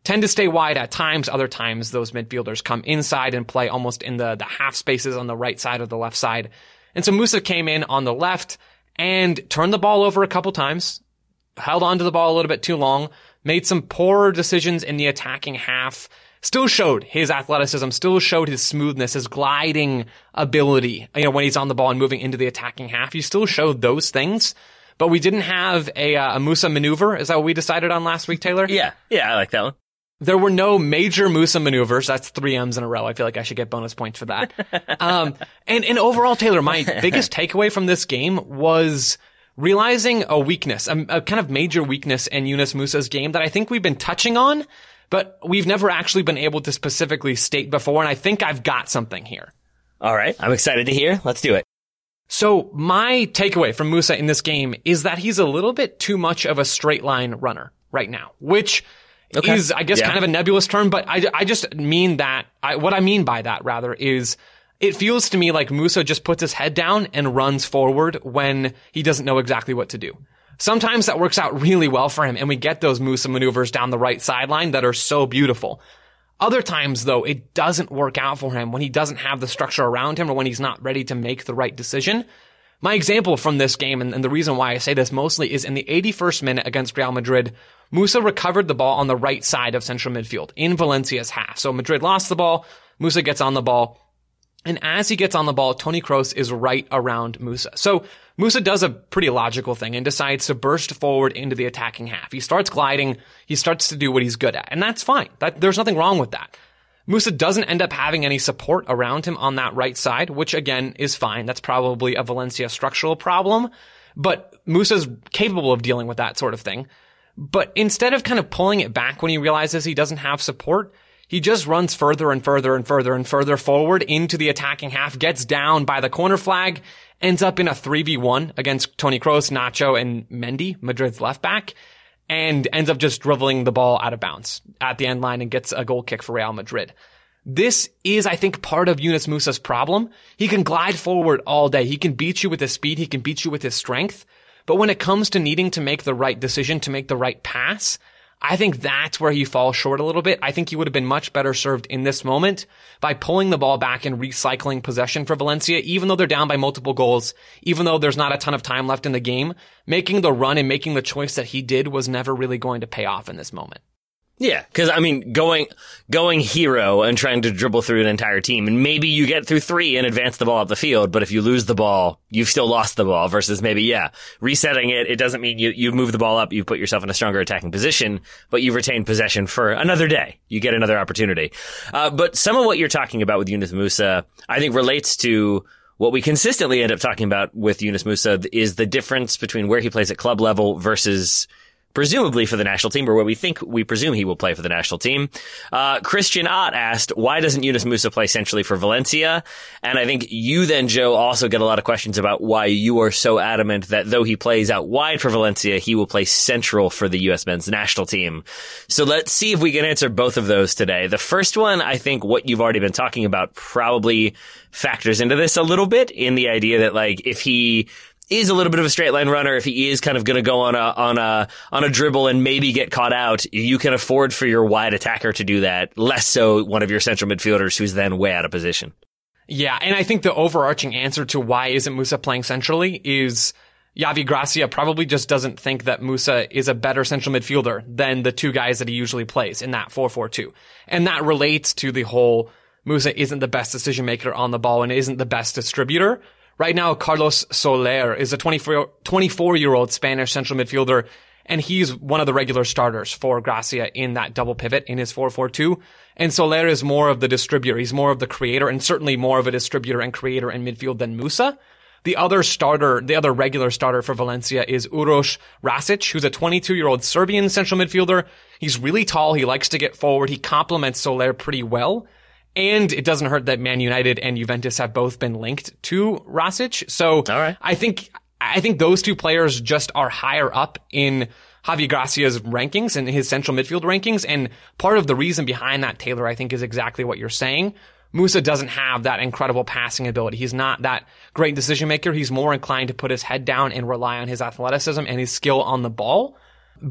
tend to stay wide at times. Other times, those midfielders come inside and play almost in the, the half spaces on the right side or the left side. And so Musah came in on the left and turned the ball over a couple times, held onto the ball a little bit too long, made some poor decisions in the attacking half, still showed his athleticism, still showed his smoothness, his gliding ability, you know, when he's on the ball and moving into the attacking half. He still showed those things, but we didn't have a, uh, a Musah maneuver. Is that what we decided on last week, Taylor? Yeah. Yeah, I like that one. There were no major Musah maneuvers. That's three M's in a row. I feel like I should get bonus points for that. um, and, and overall, Taylor, my biggest takeaway from this game was realizing a weakness, a, a kind of major weakness in Yunus Musah's game that I think we've been touching on, but we've never actually been able to specifically state before. And I think I've got something here. All right. I'm excited to hear. Let's do it. So my takeaway from Musah in this game is that he's a little bit too much of a straight line runner right now, which okay. is, I guess, yeah. kind of a nebulous term, but I, I just mean that, I, what I mean by that, rather, is it feels to me like Musah just puts his head down and runs forward when he doesn't know exactly what to do. Sometimes that works out really well for him, and we get those Musah maneuvers down the right sideline that are so beautiful. Other times, though, it doesn't work out for him when he doesn't have the structure around him or when he's not ready to make the right decision. My example from this game, and, and the reason why I say this mostly, is in the eighty-first minute against Real Madrid, Musah recovered the ball on the right side of central midfield in Valencia's half. So Madrid lost the ball, Musah gets on the ball, and as he gets on the ball, Toni Kroos is right around Musah. So Musah does a pretty logical thing and decides to burst forward into the attacking half. He starts gliding, he starts to do what he's good at, and that's fine. That, there's nothing wrong with that. Musah doesn't end up having any support around him on that right side, which again is fine. That's probably a Valencia structural problem, but Musah's capable of dealing with that sort of thing. But instead of kind of pulling it back when he realizes he doesn't have support, he just runs further and further and further and further forward into the attacking half, gets down by the corner flag, ends up in a three v one against Toni Kroos, Nacho, and Mendy, Madrid's left back, and ends up just dribbling the ball out of bounds at the end line and gets a goal kick for Real Madrid. This is, I think, part of Yunus Musah's problem. He can glide forward all day. He can beat you with his speed. He can beat you with his strength. But when it comes to needing to make the right decision, to make the right pass, I think that's where he falls short a little bit. I think he would have been much better served in this moment by pulling the ball back and recycling possession for Valencia, even though they're down by multiple goals, even though there's not a ton of time left in the game. Making the run and making the choice that he did was never really going to pay off in this moment. Yeah, because, I mean, going going hero and trying to dribble through an entire team, and maybe you get through three and advance the ball up the field, but if you lose the ball, you've still lost the ball, versus maybe, yeah, resetting it, it doesn't mean you, you've moved the ball up, you've put yourself in a stronger attacking position, but you've retained possession for another day. You get another opportunity. Uh, but some of what you're talking about with Yunus Musah, I think, relates to what we consistently end up talking about with Yunus Musah, is the difference between where he plays at club level versus presumably for the national team, or where we think, we presume he will play for the national team. Uh, Christian Ott asked, why doesn't Yunus Musah play centrally for Valencia? And I think you then, Joe, also get a lot of questions about why you are so adamant that though he plays out wide for Valencia, he will play central for the U S men's national team. So let's see if we can answer both of those today. The first one, I think what you've already been talking about probably factors into this a little bit, in the idea that, like, if he is a little bit of a straight line runner, if he is kind of going to go on a on a on a dribble and maybe get caught out, you can afford for your wide attacker to do that, less so one of your central midfielders who's then way out of position. Yeah, and I think the overarching answer to why isn't Musah playing centrally is Javi Gracia probably just doesn't think that Musah is a better central midfielder than the two guys that he usually plays in that four four two. And that relates to the whole Musah isn't the best decision maker on the ball and isn't the best distributor. Right now, Carlos Soler is a twenty-four-year-old Spanish central midfielder, and he's one of the regular starters for Gracia in that double pivot in his four four two. And Soler is more of the distributor. He's more of the creator, and certainly more of a distributor and creator in midfield than Musah. The other starter, the other regular starter for Valencia is Uroš Rasic, who's a twenty-two-year-old Serbian central midfielder. He's really tall. He likes to get forward. He complements Soler pretty well. And it doesn't hurt that Man United and Juventus have both been linked to Rasic. So all right. I think, I think those two players just are higher up in Javi Gracia's rankings and his central midfield rankings. And part of the reason behind that, Taylor, I think, is exactly what you're saying. Musah doesn't have that incredible passing ability. He's not that great decision maker. He's more inclined to put his head down and rely on his athleticism and his skill on the ball. But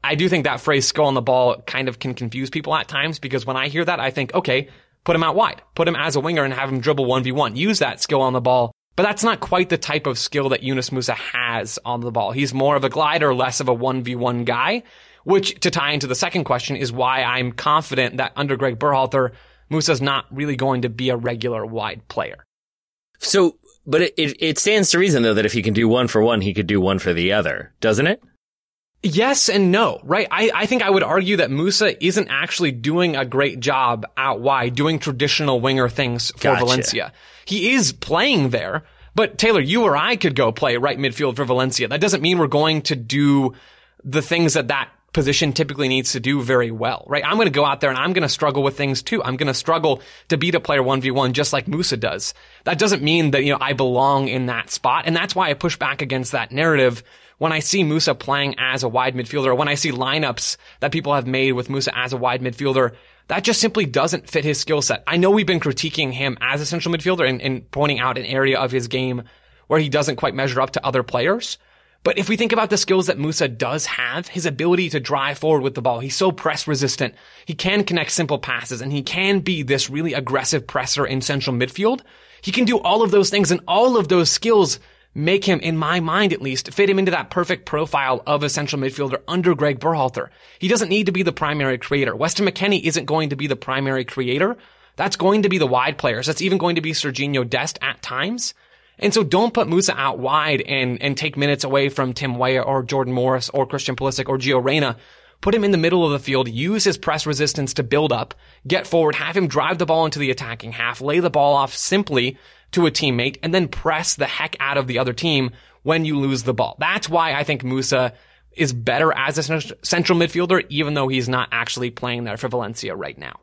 I do think that phrase skill on the ball kind of can confuse people at times, because when I hear that, I think, okay, put him out wide, put him as a winger and have him dribble one v one, use that skill on the ball. But that's not quite the type of skill that Yunus Musah has on the ball. He's more of a glider, less of a one v one guy, which, to tie into the second question, is why I'm confident that under Greg Berhalter, Musah's not really going to be a regular wide player. So, but it, it, it stands to reason, though, that if he can do one for one, he could do one for the other, doesn't it? Yes and no, right? I, I think I would argue that Musah isn't actually doing a great job out wide, doing traditional winger things for Gotcha. Valencia. He is playing there, but Taylor, you or I could go play right midfield for Valencia. That doesn't mean we're going to do the things that that position typically needs to do very well, right? I'm going to go out there and I'm going to struggle with things too. I'm going to struggle to beat a player one v one just like Musah does. That doesn't mean that, you know, I belong in that spot. And that's why I push back against that narrative when I see Musah playing as a wide midfielder, or when I see lineups that people have made with Musah as a wide midfielder. That just simply doesn't fit his skill set. I know we've been critiquing him as a central midfielder and, and pointing out an area of his game where he doesn't quite measure up to other players. But if we think about the skills that Musah does have, his ability to drive forward with the ball, he's so press resistant. He can connect simple passes, and he can be this really aggressive presser in central midfield. He can do all of those things, and all of those skills make him, in my mind at least, fit him into that perfect profile of a central midfielder under Greg Berhalter. He doesn't need to be the primary creator. Weston McKennie isn't going to be the primary creator. That's going to be the wide players. That's even going to be Serginho Dest at times. And so don't put Musah out wide and, and take minutes away from Tim Weah or Jordan Morris or Christian Pulisic or Gio Reyna. Put him in the middle of the field, use his press resistance to build up, get forward, have him drive the ball into the attacking half, lay the ball off simply to a teammate, and then press the heck out of the other team when you lose the ball. That's why I think Musah is better as a central midfielder, even though he's not actually playing there for Valencia right now.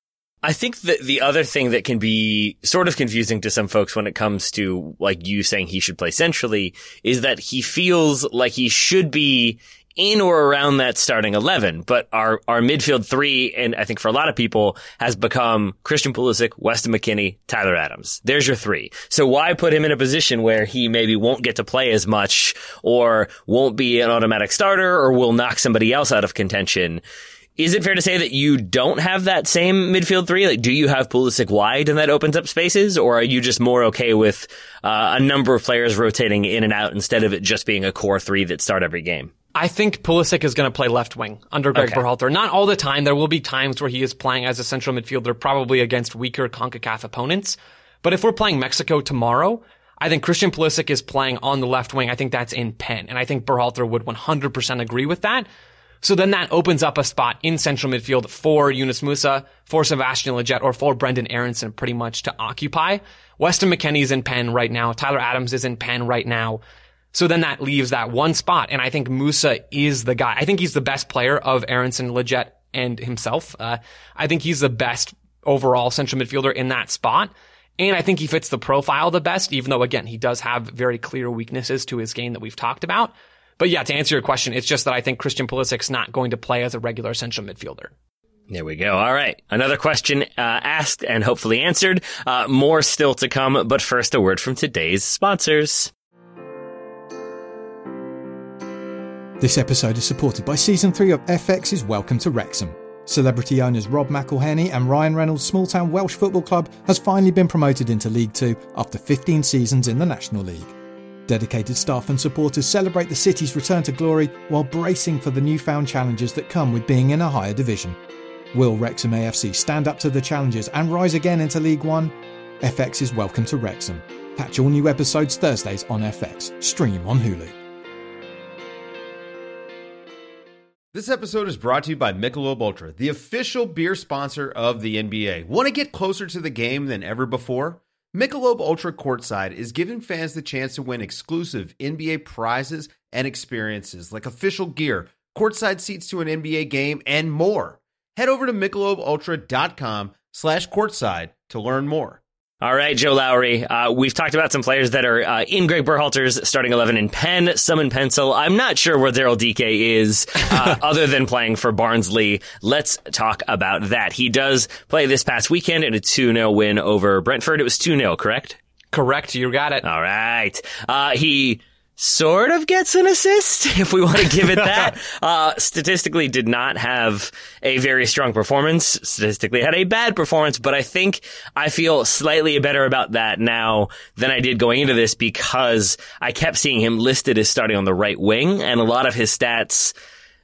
I think that the other thing that can be sort of confusing to some folks when it comes to, like, you saying he should play centrally is that he feels like he should be in or around that starting eleven, but our, our midfield three, and I think for a lot of people, has become Christian Pulisic, Weston McKennie, Tyler Adams. There's your three. So why put him in a position where he maybe won't get to play as much, or won't be an automatic starter, or will knock somebody else out of contention? Is it fair to say that you don't have that same midfield three? Like, do you have Pulisic wide and that opens up spaces, or are you just more okay with uh, a number of players rotating in and out instead of it just being a core three that start every game? I think Pulisic is going to play left wing under Greg Okay. Berhalter. Not all the time. There will be times where he is playing as a central midfielder, probably against weaker CONCACAF opponents. But if we're playing Mexico tomorrow, I think Christian Pulisic is playing on the left wing. I think that's in pen. And I think Berhalter would one hundred percent agree with that. So then that opens up a spot in central midfield for Yunus Musah, for Sebastian Lletget, or for Brendan Aronson pretty much to occupy. Weston McKennie's in pen right now. Tyler Adams is in pen right now. So then that leaves that one spot. And I think Musah is the guy. I think he's the best player of Aronson, Lletget, and himself. Uh, I think he's the best overall central midfielder in that spot. And I think he fits the profile the best, even though, again, he does have very clear weaknesses to his game that we've talked about. But yeah, to answer your question, it's just that I think Christian Pulisic's not going to play as a regular central midfielder. There we go. All right. Another question uh, asked and hopefully answered. Uh, more still to come, but first a word from today's sponsors. This episode is supported by Season three of F X's Welcome to Wrexham. Celebrity owners Rob McElhenney and Ryan Reynolds' small-town Welsh football club has finally been promoted into League Two after fifteen seasons in the National League. Dedicated staff and supporters celebrate the city's return to glory while bracing for the newfound challenges that come with being in a higher division. Will Wrexham A F C stand up to the challenges and rise again into League One? F X's Welcome to Wrexham. Catch all new episodes Thursdays on F X. Stream on Hulu. This episode is brought to you by Michelob Ultra, the official beer sponsor of the N B A. Want to get closer to the game than ever before? Michelob Ultra Courtside is giving fans the chance to win exclusive N B A prizes and experiences like official gear, courtside seats to an N B A game, and more. Head over to michelobultra.com slash courtside to learn more. All right, Joe Lowry, uh, we've talked about some players that are uh, in Greg Berhalter's starting eleven in pen, some in pencil. I'm not sure where Daryl D K is, uh, other than playing for Barnsley. Let's talk about that. He does play this past weekend in a two nil win over Brentford. It was two nil, correct? Correct. You got it. All right. Uh, he sort of gets an assist, if we want to give it that. uh, statistically did not have a very strong performance. Statistically had a bad performance, but I think I feel slightly better about that now than I did going into this because I kept seeing him listed as starting on the right wing, and a lot of his stats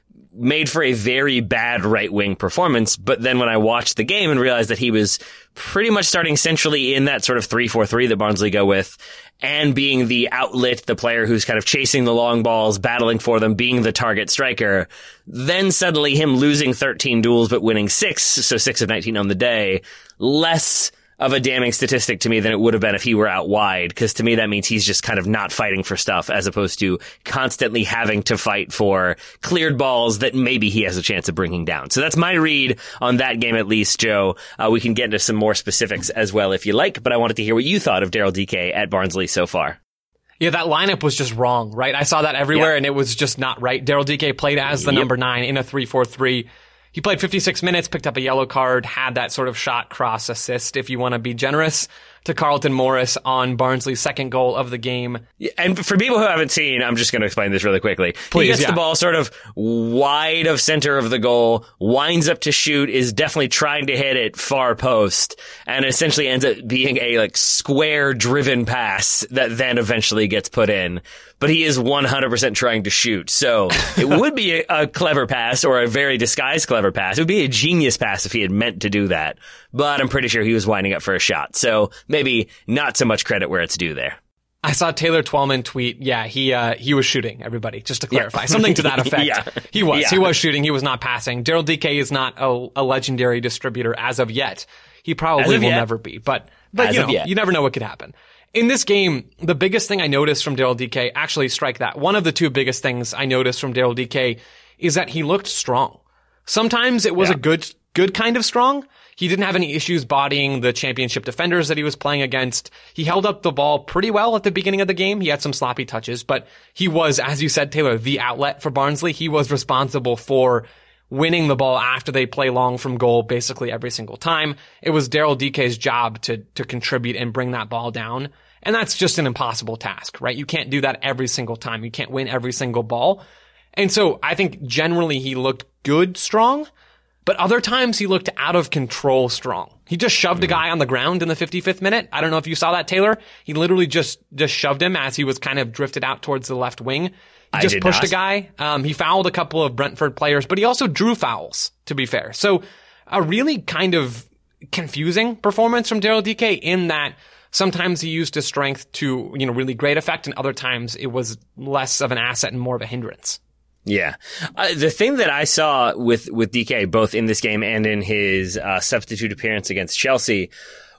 made for a very bad right wing performance. But then when I watched the game and realized that he was pretty much starting centrally in that sort of three four three that Barnsley go with, and being the outlet, the player who's kind of chasing the long balls, battling for them, being the target striker, then suddenly him losing thirteen duels but winning six, so six of nineteen on the day, less of a damning statistic to me than it would have been if he were out wide, because to me that means he's just kind of not fighting for stuff as opposed to constantly having to fight for cleared balls that maybe he has a chance of bringing down. So that's my read on that game, at least, Joe. Uh, we can get into some more specifics as well if you like, but I wanted to hear what you thought of Daryl Dike at Barnsley so far. Yeah, that lineup was just wrong, right? I saw that everywhere, Yep. and it was just not right. Daryl Dike played as the Yep. number nine in a three four three. He played fifty-six minutes, picked up a yellow card, had that sort of shot cross assist, if you want to be generous, to Carlton Morris on Barnsley's second goal of the game. And for people who haven't seen, I'm just going to explain this really quickly. Please, he gets yeah. the ball sort of wide of center of the goal, winds up to shoot, is definitely trying to hit it far post, and essentially ends up being a like square driven pass that then eventually gets put in. But he is one hundred percent trying to shoot. So it would be a, a clever pass, or a very disguised clever pass. It would be a genius pass if he had meant to do that. But I'm pretty sure he was winding up for a shot. So maybe not so much credit where it's due there. I saw Taylor Twellman tweet, yeah, he uh, he was shooting, everybody, just to clarify. Yeah. Something to that effect. yeah. He was. Yeah. He was shooting. He was not passing. Daryl Dike is not a, a legendary distributor as of yet. He probably will yet. never be. But, but As you of know, yet. you never know what could happen. In this game, the biggest thing I noticed from Daryl Dike, actually strike that, one of the two biggest things I noticed from Daryl Dike is that he looked strong. Sometimes it was Yeah. a good, good kind of strong. He didn't have any issues bodying the championship defenders that he was playing against. He held up the ball pretty well at the beginning of the game. He had some sloppy touches, but he was, as you said, Taylor, the outlet for Barnsley. He was responsible for winning the ball after they play long from goal basically every single time. It was Daryl Dike's job to, to contribute and bring that ball down. And that's just an impossible task, right? You can't do that every single time. You can't win every single ball. And so I think generally he looked good strong, but other times he looked out of control strong. He just shoved a guy on the ground in the fifty-fifth minute. I don't know if you saw that, Taylor. He literally just, just shoved him as he was kind of drifted out towards the left wing. He I just did pushed not. a guy. Um, he fouled a couple of Brentford players, but he also drew fouls, to be fair. So a really kind of confusing performance from Daryl Dike in that sometimes he used his strength to, you know, really great effect, and other times it was less of an asset and more of a hindrance. Yeah. Uh, the thing that I saw with, with D K, both in this game and in his uh, substitute appearance against Chelsea,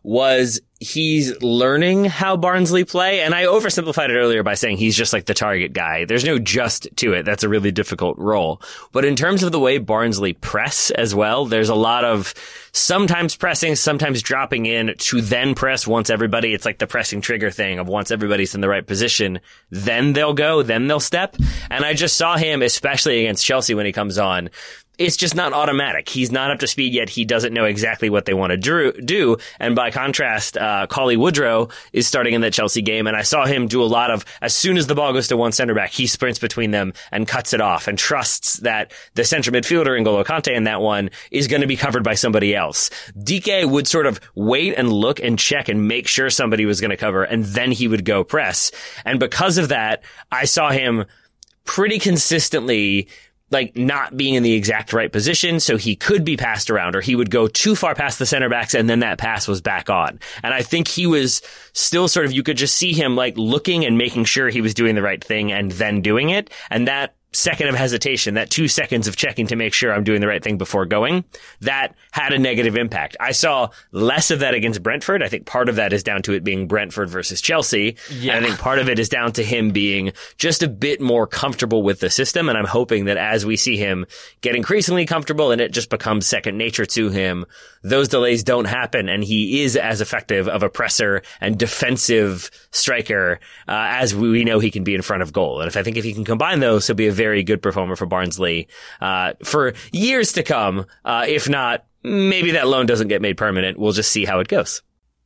was he's learning how Barnsley play. And I oversimplified it earlier by saying he's just like the target guy. There's no just to it. That's a really difficult role. But in terms of the way Barnsley press as well, there's a lot of sometimes pressing, sometimes dropping in to then press once everybody, it's like the pressing trigger thing of once everybody's in the right position, then they'll go, then they'll step. And I just saw him, especially against Chelsea when he comes on, it's just not automatic. He's not up to speed yet. He doesn't know exactly what they want to do. And by contrast, uh, Collie Woodrow is starting in that Chelsea game, and I saw him do a lot of, as soon as the ball goes to one center back, he sprints between them and cuts it off and trusts that the central midfielder, N'Golo Kante, in that one is going to be covered by somebody else. D K would sort of wait and look and check and make sure somebody was going to cover, and then he would go press. And because of that, I saw him pretty consistently like not being in the exact right position, so he could be passed around, or he would go too far past the center backs and then that pass was back on. And I think he was still sort of, you could just see him like looking and making sure he was doing the right thing and then doing it. And that second of hesitation, that two seconds of checking to make sure I'm doing the right thing before going, that had a negative impact. I saw less of that against Brentford. I think part of that is down to it being Brentford versus Chelsea. Yeah. And I think part of it is down to him being just a bit more comfortable with the system. And I'm hoping that as we see him get increasingly comfortable and it just becomes second nature to him, those delays don't happen and he is as effective of a presser and defensive striker uh, as we know he can be in front of goal. And if I think if he can combine those, he'll be a very good performer for Barnsley uh, for years to come. Uh, if not, maybe that loan doesn't get made permanent. We'll just see how it goes.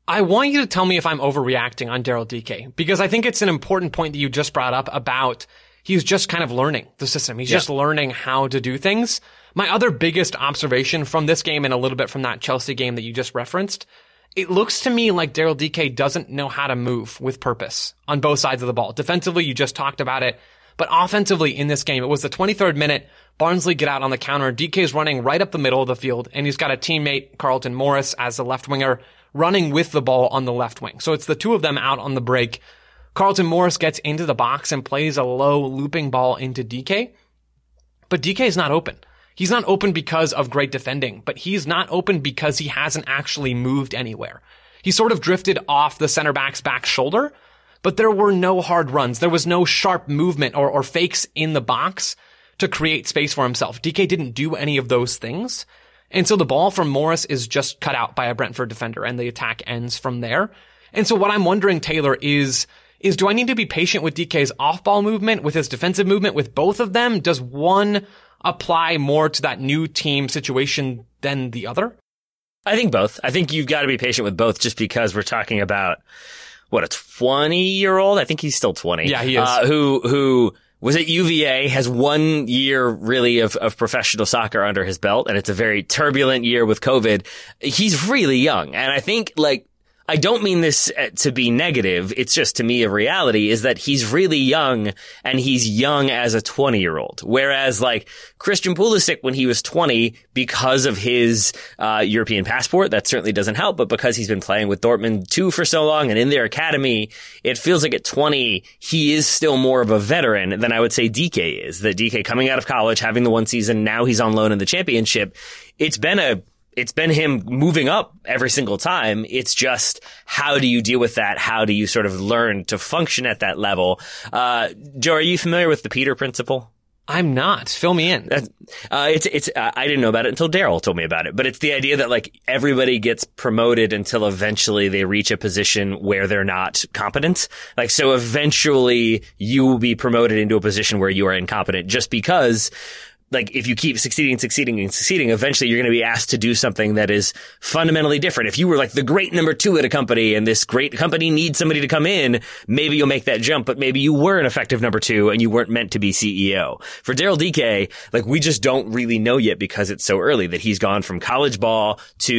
I want you to tell me if I'm overreacting on Daryl Dike, because I think it's an important point that you just brought up about he's just kind of learning the system. He's yeah. just learning how to do things. My other biggest observation from this game and a little bit from that Chelsea game that you just referenced, it looks to me like Daryl Dike doesn't know how to move with purpose on both sides of the ball. Defensively, you just talked about it. But offensively in this game, it was the twenty-third minute. Barnsley get out on the counter. D K's running right up the middle of the field, and he's got a teammate, Carlton Morris, as the left winger, running with the ball on the left wing. So it's the two of them out on the break. Carlton Morris gets into the box and plays a low looping ball into D K. But D K is not open. He's not open because of great defending, but he's not open because he hasn't actually moved anywhere. He sort of drifted off the center back's back shoulder, but there were no hard runs. There was no sharp movement or, or fakes in the box to create space for himself. D K didn't do any of those things. And so the ball from Morris is just cut out by a Brentford defender, and the attack ends from there. And so what I'm wondering, Taylor, is, is do I need to be patient with D K's off-ball movement, with his defensive movement, with both of them? Does one apply more to that new team situation than the other? I think both. I think you've got to be patient with both, just because we're talking about, what, a twenty-year-old? I think he's still twenty. Yeah, he is. Uh, who, who was at U V A, has one year really of, of professional soccer under his belt, and it's a very turbulent year with COVID. He's really young. And I think, like, I don't mean this to be negative. It's just, to me, a reality is that he's really young, and he's young as a twenty-year-old. Whereas, like, Christian Pulisic, when he was twenty, because of his uh European passport, that certainly doesn't help, but because he's been playing with Dortmund too for so long and in their academy, it feels like at twenty, he is still more of a veteran than I would say D K is. That D K coming out of college, having the one season, now he's on loan in the Championship. It's been a It's been him moving up every single time. It's just, how do you deal with that? How do you sort of learn to function at that level? Uh, Joe, are you familiar with the Peter Principle? I'm not. Fill me in. Uh, it's, it's, uh, I didn't know about it until Daryl told me about it, but it's the idea that, like, everybody gets promoted until eventually they reach a position where they're not competent. Like, so eventually you will be promoted into a position where you are incompetent, just because, like, if you keep succeeding, succeeding, and succeeding, eventually you're going to be asked to do something that is fundamentally different. If you were like the great number two at a company, and this great company needs somebody to come in, maybe you'll make that jump, but maybe you were an effective number two and you weren't meant to be C E O. For Daryl Dike, like, we just don't really know yet, because it's so early, that he's gone from college ball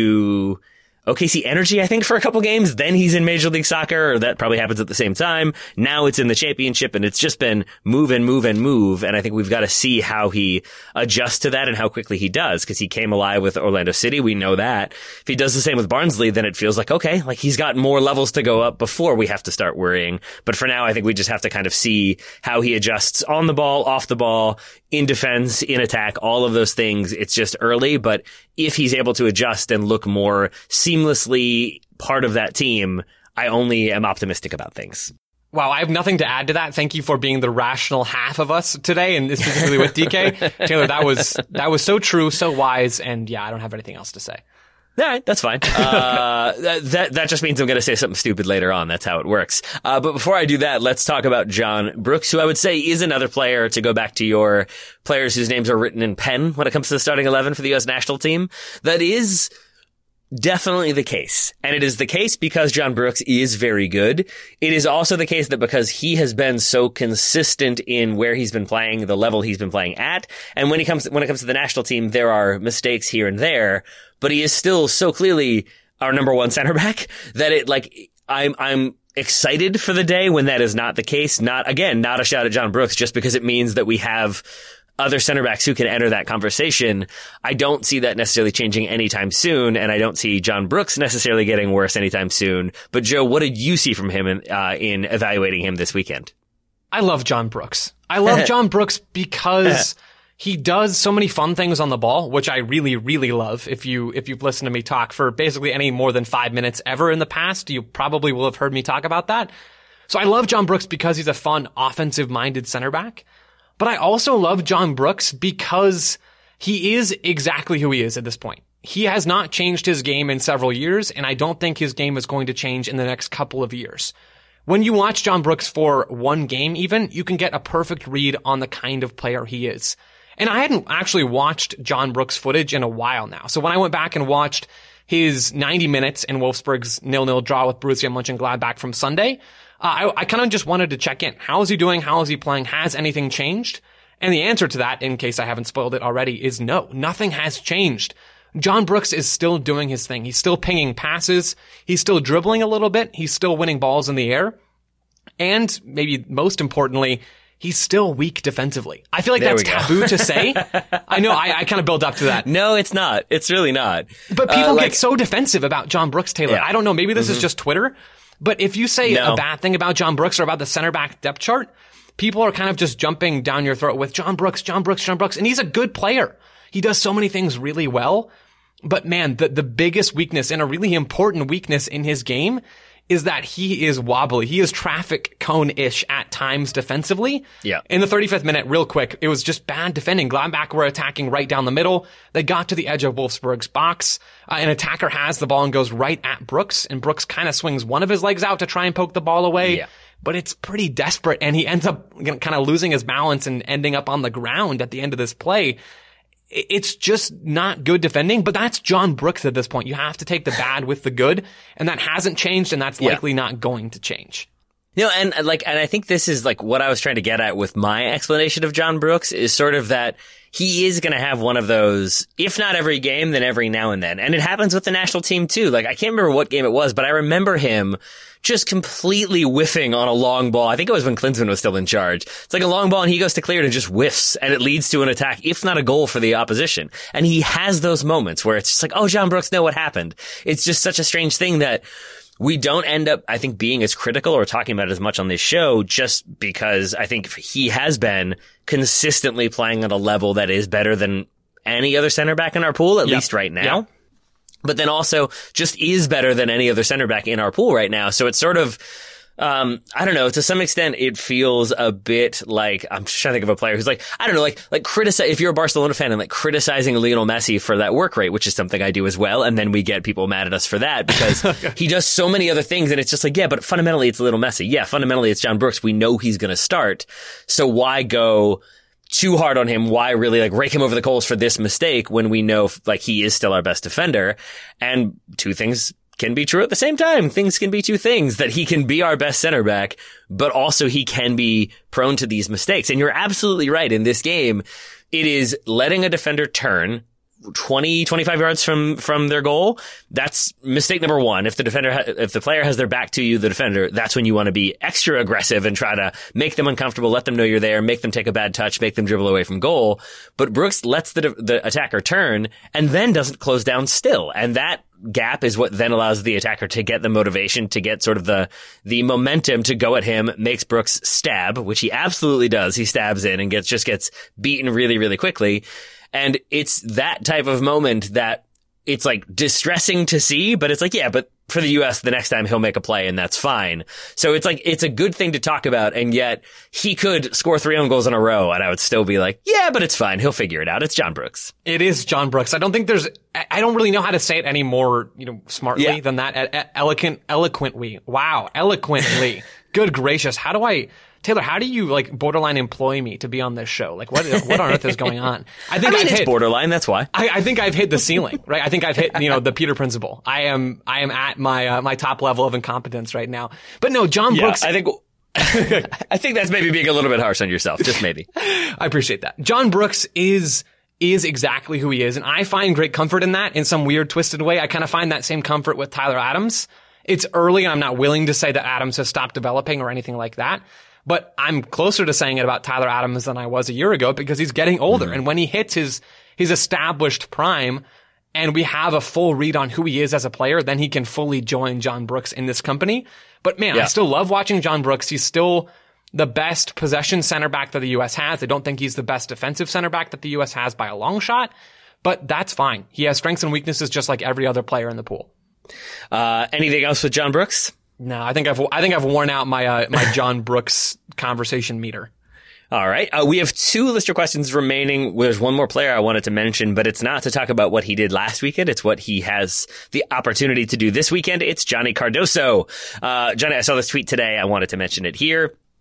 to O K C Energy, I think, for a couple games. Then he's in Major League Soccer, or that probably happens at the same time. Now it's in the Championship, and it's just been move and move and move. And I think we've got to see how he adjusts to that and how quickly he does, because he came alive with Orlando City. We know that. If he does the same with Barnsley, then it feels like, okay, like, he's got more levels to go up before we have to start worrying. But for now, I think we just have to kind of see how he adjusts on the ball, off the ball, in defense, in attack, all of those things. It's just early, but if he's able to adjust and look more seamlessly part of that team, I only am optimistic about things. Wow, I have nothing to add to that. Thank you for being the rational half of us today, and specifically with D K. Taylor, that was that was so true, so wise, and yeah, I don't have anything else to say. All right, that's fine. Uh, that, that just means I'm going to say something stupid later on. That's how it works. Uh, but before I do that, let's talk about John Brooks, who I would say is another player, to go back to your players whose names are written in pen when it comes to the starting eleven for the U S national team. That is definitely the case. And it is the case because John Brooks is very good. It is also the case that because he has been so consistent in where he's been playing, the level he's been playing at, and when he comes, when it comes to the national team, there are mistakes here and there, but he is still so clearly our number one center back that it, like, I'm, I'm excited for the day when that is not the case. Not, again, not a shot at John Brooks, just because it means that we have other center backs who can enter that conversation. I don't see that necessarily changing anytime soon, and I don't see John Brooks necessarily getting worse anytime soon. But Joe, what did you see from him in, uh, in evaluating him this weekend? I love John Brooks. I love John Brooks because he does so many fun things on the ball, which I really, really love. If you, if you've listened to me talk for basically any more than five minutes ever in the past, you probably will have heard me talk about that. So I love John Brooks because he's a fun, offensive-minded center back. But I also love John Brooks because he is exactly who he is at this point. He has not changed his game in several years, and I don't think his game is going to change in the next couple of years. When you watch John Brooks for one game even, you can get a perfect read on the kind of player he is. And I hadn't actually watched John Brooks footage in a while now. So when I went back and watched his ninety minutes in Wolfsburg's nil nil draw with Borussia Mönchengladbach from Sunday, uh, I, I kind of just wanted to check in. How is he doing? How is he playing? Has anything changed? And the answer to that, in case I haven't spoiled it already, is no. Nothing has changed. John Brooks is still doing his thing. He's still pinging passes. He's still dribbling a little bit. He's still winning balls in the air. And maybe most importantly, he's still weak defensively. I feel like There that's taboo to say. I know, I, I kind of build up to that. No, it's not. It's really not. But people uh, like, get so defensive about John Brooks, Taylor. Yeah. I don't know. Maybe this mm-hmm. is just Twitter. But if you say no. a bad thing about John Brooks or about the center back depth chart, people are kind of just jumping down your throat with John Brooks, John Brooks, John Brooks. And he's a good player. He does so many things really well. But man, the, the biggest weakness and a really important weakness in his game is that he is wobbly. He is traffic cone-ish at times defensively. Yeah. In the thirty-fifth minute, real quick, it was just bad defending. Gladbach were attacking right down the middle. They got to the edge of Wolfsburg's box. Uh, an attacker has the ball and goes right at Brooks, and Brooks kind of swings one of his legs out to try and poke the ball away. Yeah. But it's pretty desperate, and he ends up you know, kind of losing his balance and ending up on the ground at the end of this play. It's just not good defending, but that's John Brooks at this point. You have to take the bad with the good, and that hasn't changed, and that's Yeah. likely not going to change. No, and like, and I think this is like what I was trying to get at with my explanation of John Brooks is sort of that he is going to have one of those, if not every game, then every now and then. And it happens with the national team too. Like, I can't remember what game it was, but I remember him just completely whiffing on a long ball. I think it was when Klinsmann was still in charge. It's like a long ball and he goes to clear it and just whiffs, and it leads to an attack, if not a goal for the opposition. And he has those moments where it's just like, oh, John Brooks, know what happened. It's just such a strange thing that we don't end up, I think, being as critical or talking about it as much on this show, just because I think he has been consistently playing at a level that is better than any other center back in our pool, at Yep. least right now. Yep. But then also just is better than any other center back in our pool right now. So it's sort of, um, I don't know, to some extent it feels a bit like, I'm just trying to think of a player who's like, I don't know, like, like criticize, if you're a Barcelona fan and like criticizing Lionel Messi for that work rate, which is something I do as well. And then we get people mad at us for that because he does so many other things. And it's just like, yeah, but fundamentally it's Lionel Messi. Yeah, fundamentally it's John Brooks. We know he's going to start. So why go too hard on him? Why really like rake him over the coals for this mistake when we know like he is still our best defender? And two things can be true at the same time. Things can be two things, that he can be our best center back, but also he can be prone to these mistakes. And you're absolutely right. In this game, it is letting a defender turn twenty, twenty-five yards from, from their goal. That's mistake number one. If the defender, ha- if the player has their back to you, the defender, that's when you want to be extra aggressive and try to make them uncomfortable, let them know you're there, make them take a bad touch, make them dribble away from goal. But Brooks lets the, the attacker turn and then doesn't close down still. And that gap is what then allows the attacker to get the motivation, to get sort of the, the momentum to go at him, makes Brooks stab, which he absolutely does. He stabs in and gets, just gets beaten really, really quickly. And it's that type of moment that it's like distressing to see, but it's like, yeah, but for the U S, the next time he'll make a play and that's fine. So it's like, it's a good thing to talk about. And yet he could score three own goals in a row and I would still be like, yeah, but it's fine. He'll figure it out. It's John Brooks. It is John Brooks. I don't think there's, I don't really know how to say it any more, you know, smartly Yeah. than that. E- e- eloquent, eloquently. Wow. Eloquently. Good gracious. How do I, Taylor, how do you like borderline employ me to be on this show? Like what, what on earth is going on? I think I mean, I've it's hit, borderline. That's why. I, I think I've hit the ceiling, right? I think I've hit, you know, the Peter principle. I am, I am at my, uh, my top level of incompetence right now. But no, John Yeah, Brooks. I think, I think that's maybe being a little bit harsh on yourself. Just maybe. I appreciate that. John Brooks is, is exactly who he is. And I find great comfort in that in some weird twisted way. I kind of find that same comfort with Tyler Adams. It's early and I'm not willing to say that Adams has stopped developing or anything like that. But I'm closer to saying it about Tyler Adams than I was a year ago because he's getting older. Mm-hmm. And when he hits his, his established prime and we have a full read on who he is as a player, then he can fully join John Brooks in this company. But man, yeah. I still love watching John Brooks. He's still the best possession center back that the U S has. I don't think he's the best defensive center back that the U S has by a long shot, but that's fine. He has strengths and weaknesses just like every other player in the pool. Uh, anything else with John Brooks? No, I think I've I think I've worn out my uh, my John Brooks conversation meter. All right. Uh, we have two listener questions remaining. There's one more player I wanted to mention, but it's not to talk about what he did last weekend. It's what he has the opportunity to do this weekend. It's Johnny Cardoso. Uh, Johnny, I saw this tweet today. I wanted to mention it here.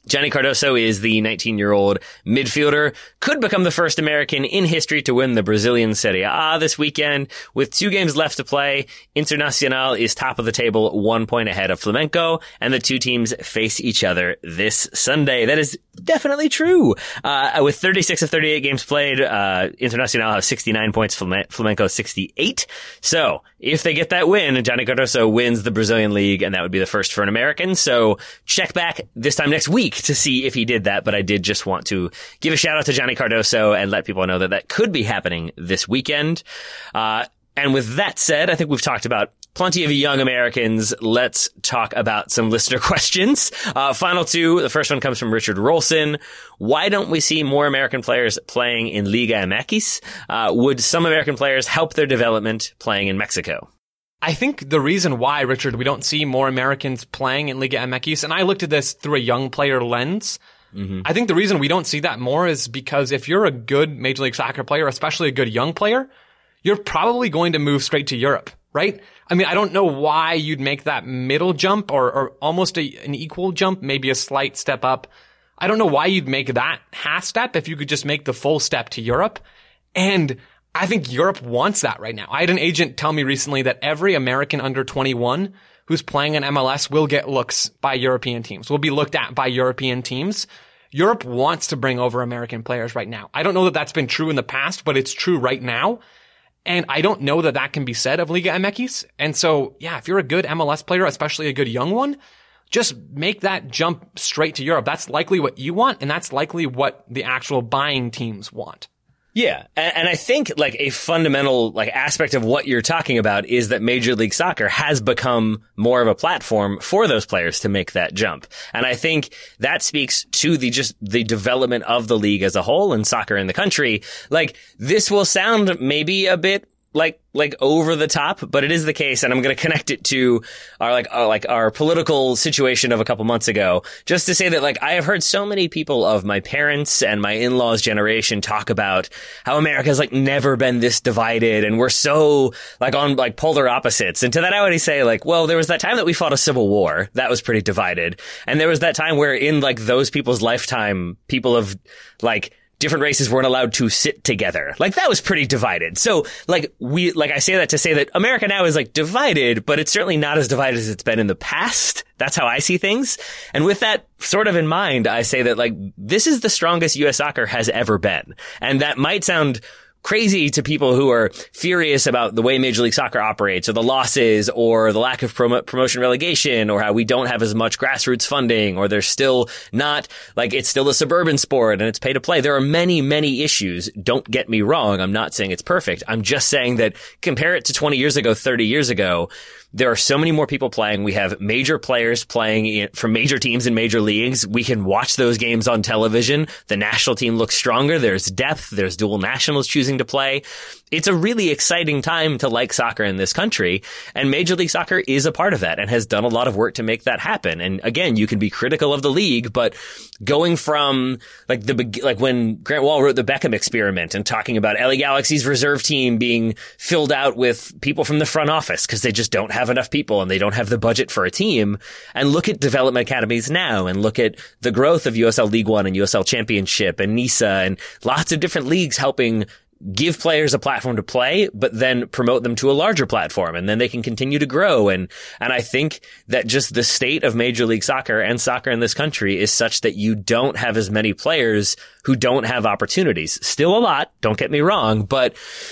Johnny Cardoso is the nineteen-year-old midfielder, could become the first American in history to win the Brazilian Serie A this weekend. With two games left to play, Internacional is top of the table, one point ahead of Flamengo, and the two teams face each other this Sunday. That is definitely true. Uh, with thirty-six of thirty-eight games played, uh, Internacional has sixty-nine points, Flamengo sixty-eight. So, if they get that win, Johnny Cardoso wins the Brazilian League, and that would be the first for an American. So, check back this time next week to see if he did that, but I did just want to give a shout out to Johnny Cardoso and let people know that that could be happening this weekend. Uh, and with that said, I think we've talked about plenty of young Americans. Let's talk about some listener questions. Uh, final two. The first one comes from Richard Rolson. Why don't we see more American players playing in Liga M X? Uh, would some American players help their development playing in Mexico? I think the reason why, Richard, we don't see more Americans playing in Liga M X, and I looked at this through a young player lens, mm-hmm. I think the reason we don't see that more is because if you're a good Major League Soccer player, especially a good young player, you're probably going to move straight to Europe, right? I mean, I don't know why you'd make that middle jump or, or almost a, an equal jump, maybe a slight step up. I don't know why you'd make that half step if you could just make the full step to Europe. And I think Europe wants that right now. I had an agent tell me recently that every American under twenty-one who's playing in M L S will get looks by European teams, will be looked at by European teams. Europe wants to bring over American players right now. I don't know that that's been true in the past, but it's true right now. And I don't know that that can be said of Liga M X. And so, yeah, if you're a good M L S player, especially a good young one, just make that jump straight to Europe. That's likely what you want, and that's likely what the actual buying teams want. Yeah. And, and I think like a fundamental like aspect of what you're talking about is that Major League Soccer has become more of a platform for those players to make that jump. And I think that speaks to the just the development of the league as a whole and soccer in the country. Like this will sound maybe a bit like like over the top, but it is the case, and I'm going to connect it to our like our, like our political situation of a couple months ago, just to say that like I have heard so many people of my parents and my in-laws' generation talk about how America's like never been this divided, and we're so like on like polar opposites. And to that I would say like, well, there was that time that we fought a civil war that was pretty divided, and there was that time where in like those people's lifetime, people of like different races weren't allowed to sit together. Like that was pretty divided. So like we, like I say that to say that America now is like divided, but it's certainly not as divided as it's been in the past. That's how I see things. And with that sort of in mind, I say that like this is the strongest U S soccer has ever been. And that might sound crazy to people who are furious about the way Major League Soccer operates or the losses or the lack of prom- promotion relegation or how we don't have as much grassroots funding or there's still not like it's still a suburban sport and it's pay to play. There are many, many issues. Don't get me wrong. I'm not saying it's perfect. I'm just saying that compare it to twenty years ago, thirty years ago. There are so many more people playing. We have major players playing in, for major teams in major leagues. We can watch those games on television. The national team looks stronger. There's depth. There's dual nationals choosing to play. It's a really exciting time to like soccer in this country, and Major League Soccer is a part of that and has done a lot of work to make that happen. And again, you can be critical of the league, but going from like the like when Grant Wall wrote the Beckham Experiment and talking about L A Galaxy's reserve team being filled out with people from the front office because they just don't have enough people and they don't have the budget for a team, and look at development academies now and look at the growth of U S L League One and U S L Championship and NISA and lots of different leagues helping give players a platform to play, but then promote them to a larger platform, and then they can continue to grow. And, and I think that just the state of Major League Soccer and soccer in this country is such that you don't have as many players who don't have opportunities. Still a lot, don't get me wrong, but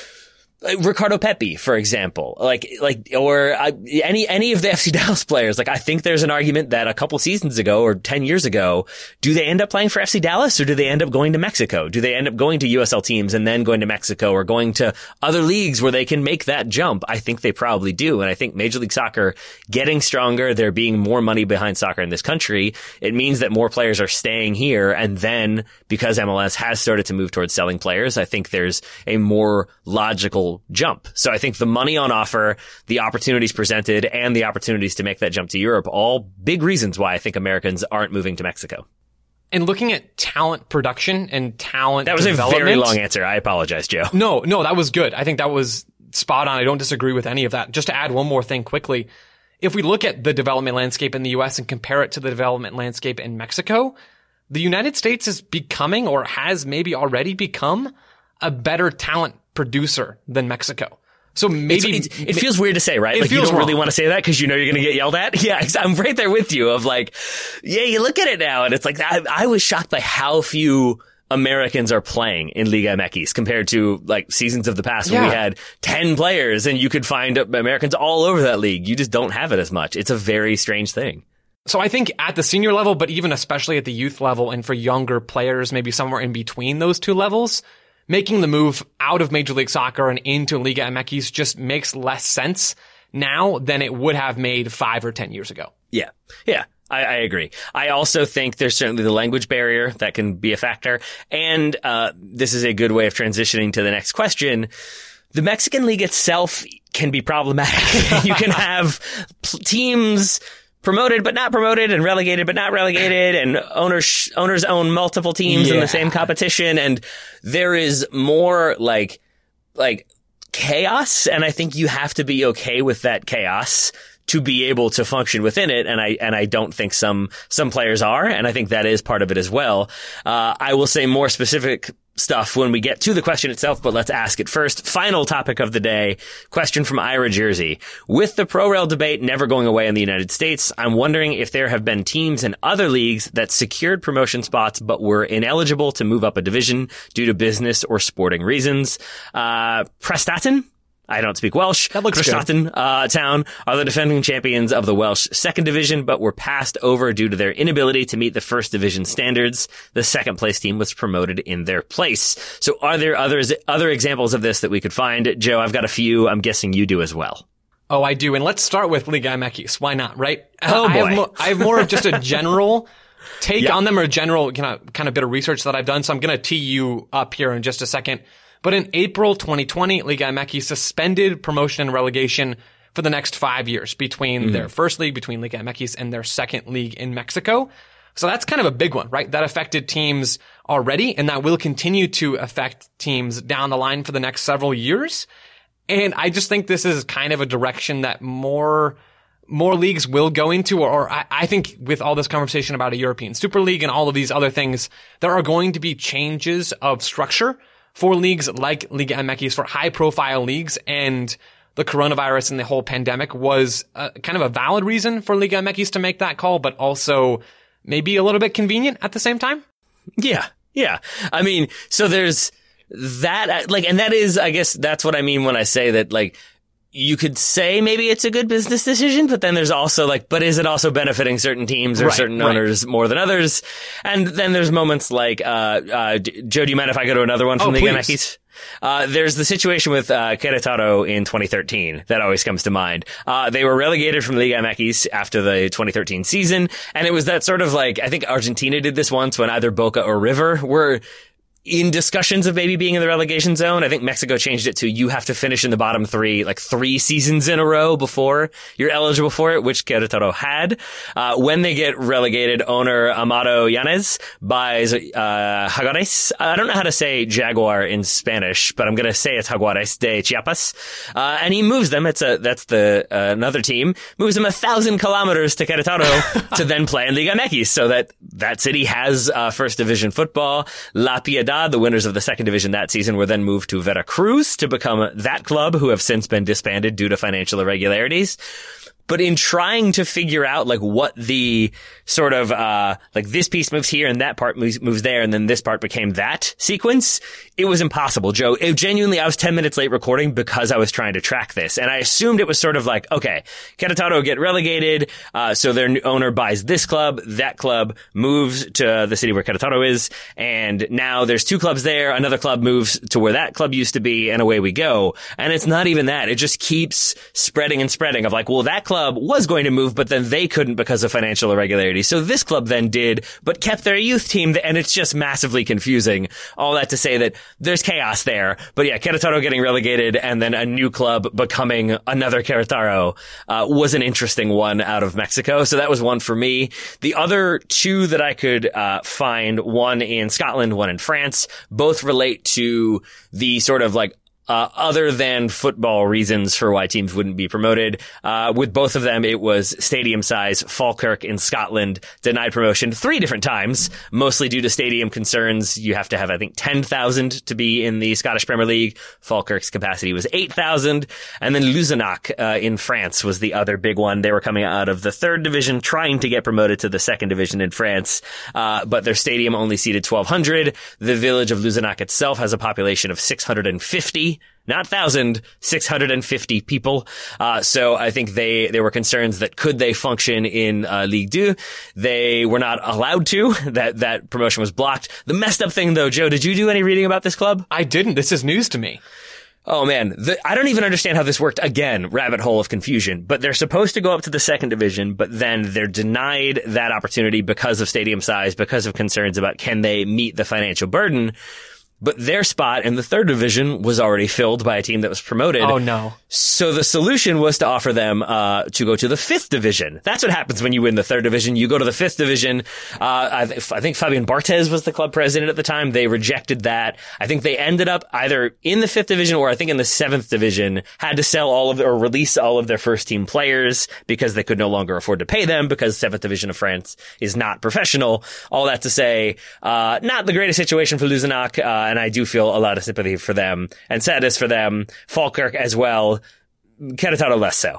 like Ricardo Pepi, for example, like, like, or uh, any, any of the F C Dallas players. Like, I think there's an argument that a couple seasons ago or ten years ago, do they end up playing for F C Dallas or do they end up going to Mexico? Do they end up going to U S L teams and then going to Mexico or going to other leagues where they can make that jump? I think they probably do. And I think Major League Soccer getting stronger, there being more money behind soccer in this country, it means that more players are staying here. And then because M L S has started to move towards selling players, I think there's a more logical jump. So I think the money on offer, the opportunities presented, and the opportunities to make that jump to Europe, all big reasons why I think Americans aren't moving to Mexico. And looking at talent production and talent That was a very long answer. I apologize, Joe. No, no, that was good. I think that was spot on. I don't disagree with any of that. Just to add one more thing quickly, if we look at the development landscape in the U S and compare it to the development landscape in Mexico, the United States is becoming, or has maybe already become, a better talent producer than Mexico. So maybe it's, it's, it feels weird to say, right? It like you feels don't wrong. really want to say that because you know you're going to get yelled at. Yeah, I'm right there with you. Of like, yeah, you look at it now, and it's like I, I was shocked by how few Americans are playing in Liga M X compared to like seasons of the past when Yeah. we had ten players and you could find Americans all over that league. You just don't have it as much. It's a very strange thing. So I think at the senior level, but even especially at the youth level and for younger players, maybe somewhere in between those two levels, making the move out of Major League Soccer and into Liga M X just makes less sense now than it would have made five or ten years ago. Yeah. Yeah. I, I agree. I also think there's certainly the language barrier that can be a factor. And uh this is a good way of transitioning to the next question. The Mexican League itself can be problematic. You can have p- teams promoted but not promoted, and relegated but not relegated, and owners owners own multiple teams in Yeah. the same competition, and there is more like like chaos, and I think you have to be okay with that chaos to be able to function within it, and I and I don't think some some players are, and I think that is part of it as well. Uh, I will say more specific stuff when we get to the question itself, but let's ask it first. Final topic of the day, question from Ira Jersey. With the pro-rel debate never going away in the United States, I'm wondering if there have been teams in other leagues that secured promotion spots but were ineligible to move up a division due to business or sporting reasons. Uh, Prestaten? I don't speak Welsh. That looks good. Prestaten uh, Town are the defending champions of the Welsh second division, but were passed over due to their inability to meet the first division standards. The second place team was promoted in their place. So are there others, other examples of this that we could find? Joe, I've got a few. I'm guessing you do as well. Oh, I do. And let's start with Liga M X. Why not, right? Oh, I boy. have, mo- I have more of just a general take Yeah. on them, or a general you know, kind of bit of research that I've done. So I'm going to tee you up here in just a second. But in April twenty twenty, Liga M X suspended promotion and relegation for the next five years between mm-hmm. their first league, between Liga M X and their second league in Mexico. So that's kind of a big one, right? That affected teams already, and that will continue to affect teams down the line for the next several years. And I just think this is kind of a direction that more more leagues will go into, or, or I, I think with all this conversation about a European Super League and all of these other things, there are going to be changes of structure for leagues like Liga M X, for high-profile leagues, and the coronavirus and the whole pandemic was uh, kind of a valid reason for Liga M X to make that call, but also maybe a little bit convenient at the same time. Yeah, yeah. I mean, so there's that, like, and that is, I guess that's what I mean when I say that, like, you could say maybe it's a good business decision, but then there's also like, but is it also benefiting certain teams or Right, certain right. owners more than others? And then there's moments like, uh, uh, Joe, do you mind if I go to another one from Oh, the M please. X? Uh, there's the situation with, uh, Querétaro in twenty thirteen that always comes to mind. Uh, they were relegated from Liga M X after the twenty thirteen season. And it was that sort of like, I think Argentina did this once when either Boca or River were in discussions of maybe being in the relegation zone. I think Mexico changed it to you have to finish in the bottom three, like three seasons in a row before you're eligible for it, which Querétaro had. Uh, when they get relegated, owner Amado Yanez buys, uh, Jaguares. I don't know how to say Jaguar in Spanish, but I'm going to say it's Jaguares de Chiapas. Uh, and he moves them. It's a, that's the, uh, another team, moves them a thousand kilometers to Querétaro to then play in Liga M X so that that city has, uh, first division football. La Piedad, the winners of the second division that season, were then moved to Veracruz to become that club, who have since been disbanded due to financial irregularities. But in trying to figure out like what the sort of, uh, like this piece moves here and that part moves, moves there and then this part became that sequence, it was impossible, Joe. It genuinely, I was ten minutes late recording because I was trying to track this. And I assumed it was sort of like, okay, Querétaro get relegated, uh, so their new owner buys this club, that club moves to the city where Querétaro is, and now there's two clubs there, another club moves to where that club used to be, and away we go. And it's not even that. It just keeps spreading and spreading of like, well, that club club was going to move, but then they couldn't because of financial irregularity. So this club then did, but kept their youth team, and it's just massively confusing. All that to say that there's chaos there. But yeah, Querétaro getting relegated and then a new club becoming another Querétaro uh, was an interesting one out of Mexico. So that was one for me. The other two that I could uh, find, one in Scotland, one in France, both relate to the sort of like Uh, other than football reasons for why teams wouldn't be promoted. Uh, with both of them, it was stadium size. Falkirk in Scotland denied promotion three different times, mostly due to stadium concerns. You have to have, I think, ten thousand to be in the Scottish Premier League. Falkirk's capacity was eight thousand. And then Luzenac uh, in France was the other big one. They were coming out of the third division, trying to get promoted to the second division in France, uh, but their stadium only seated twelve hundred. The village of Luzenac itself has a population of six hundred fifty. Not thousand, six hundred fifty people. Uh, so I think they, there were concerns that could they function in, uh, Ligue two? They were not allowed to. That, that promotion was blocked. The messed up thing though, Joe, did you do any reading about this club? I didn't. This is news to me. Oh man, the, I don't even understand how this worked. Again, rabbit hole of confusion. But they're supposed to go up to the second division, but then they're denied that opportunity because of stadium size, because of concerns about can they meet the financial burden. But their spot in the third division was already filled by a team that was promoted. Oh, no. So the solution was to offer them uh to go to the fifth division. That's what happens when you win the third division. You go to the fifth division. Uh I, th- I think Fabian Barthez was the club president at the time. They rejected that. I think they ended up either in the fifth division or I think in the seventh division, had to sell all of or release all of their first team players because they could no longer afford to pay them because seventh division of France is not professional. All that to say, uh not the greatest situation for Luzenac, uh and I do feel a lot of sympathy for them and sadness for them. Falkirk as well. Querétaro less so.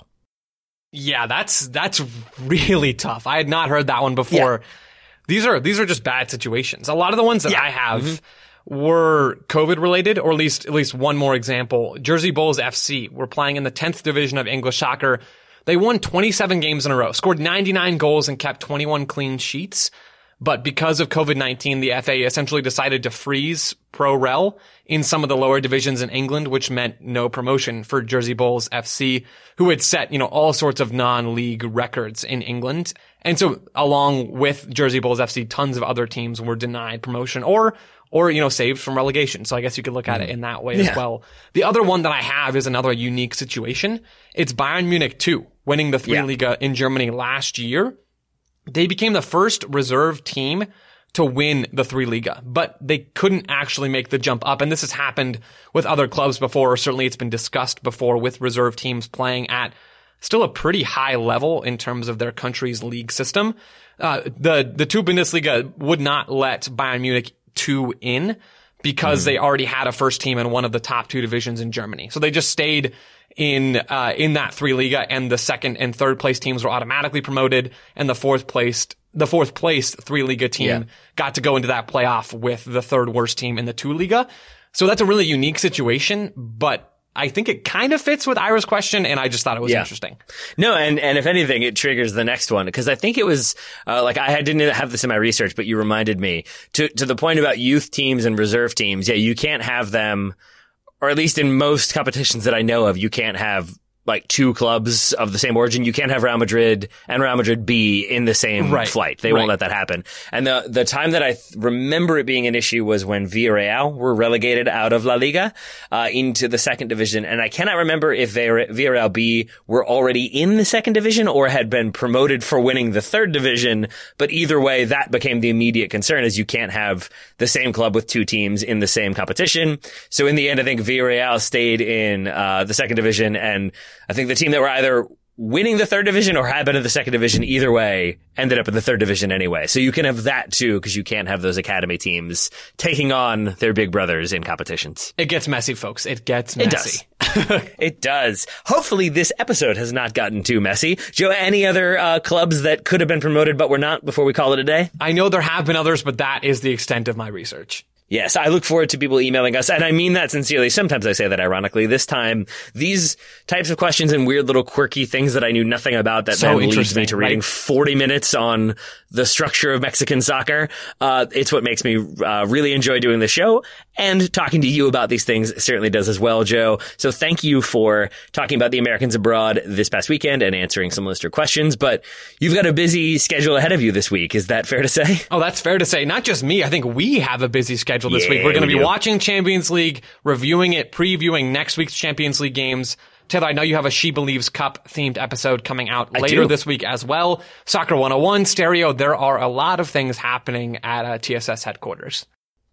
Yeah, that's that's really tough. I had not heard that one before. Yeah. These are these are just bad situations. A lot of the ones that yeah. I have mm-hmm. were COVID related, or at least at least one more example. Jersey Bulls F C were playing in the tenth division of English soccer. They won twenty-seven games in a row, scored ninety-nine goals, and kept twenty-one clean sheets. But because of COVID nineteen, the F A essentially decided to freeze Pro Rel in some of the lower divisions in England, which meant no promotion for Jersey Bulls F C, who had set, you know, all sorts of non-league records in England. And so along with Jersey Bulls F C, tons of other teams were denied promotion or, or, you know, saved from relegation. So I guess you could look at it in that way yeah. as well. The other one that I have is another unique situation. It's Bayern Munich two, winning the three yeah. Liga in Germany last year. They became the first reserve team to win the three Liga, but they couldn't actually make the jump up. And this has happened with other clubs before, or certainly it's been discussed before with reserve teams playing at still a pretty high level in terms of their country's league system. Uh, the, the two Bundesliga would not let Bayern Munich two in because mm. they already had a first team in one of the top two divisions in Germany. So they just stayed in, uh, in that three Liga, and the second and third place teams were automatically promoted, and the fourth placed, the fourth place three Liga team yeah. got to go into that playoff with the third worst team in the two Liga. So that's a really unique situation, but I think it kind of fits with Ira's question, and I just thought it was yeah. interesting. No, and, and if anything, it triggers the next one, because I think it was, uh, like, I didn't have this in my research, but you reminded me, to, to the point about youth teams and reserve teams. Yeah, you can't have them, or at least in most competitions that I know of, you can't have like two clubs of the same origin. You can't have Real Madrid and Real Madrid B in the same right. flight. They right. won't let that happen. And the the time that I th- remember it being an issue was when Villarreal were relegated out of La Liga uh, into the second division. And I cannot remember if Villarreal B were already in the second division or had been promoted for winning the third division. But either way, that became the immediate concern, is you can't have the same club with two teams in the same competition. So in the end, I think Villarreal stayed in uh the second division, and I think the team that were either winning the third division or had been in the second division, either way, ended up in the third division anyway. So you can have that too, because you can't have those academy teams taking on their big brothers in competitions. It gets messy, folks. It gets messy. It does. It does. Hopefully this episode has not gotten too messy. Joe, any other uh, clubs that could have been promoted but were not before we call it a day? I know there have been others, but that is the extent of my research. Yes, I look forward to people emailing us, and I mean that sincerely. Sometimes I say that ironically. This time, these types of questions and weird little quirky things that I knew nothing about that so then leads me to reading right? forty minutes on the structure of Mexican soccer. Uh, it's what makes me uh, really enjoy doing the show, and talking to you about these things certainly does as well, Joe. So thank you for talking about the Americans abroad this past weekend and answering some listener questions. But you've got a busy schedule ahead of you this week. Is that fair to say? Oh, that's fair to say. Not just me. I think we have a busy schedule this yeah, week. We're going to be do. watching Champions League, reviewing it, previewing next week's Champions League games. Taylor, I know you have a She Believes Cup themed episode coming out I later do. this week as well. Soccer one oh one, Stereo. There are a lot of things happening at uh, T S S headquarters.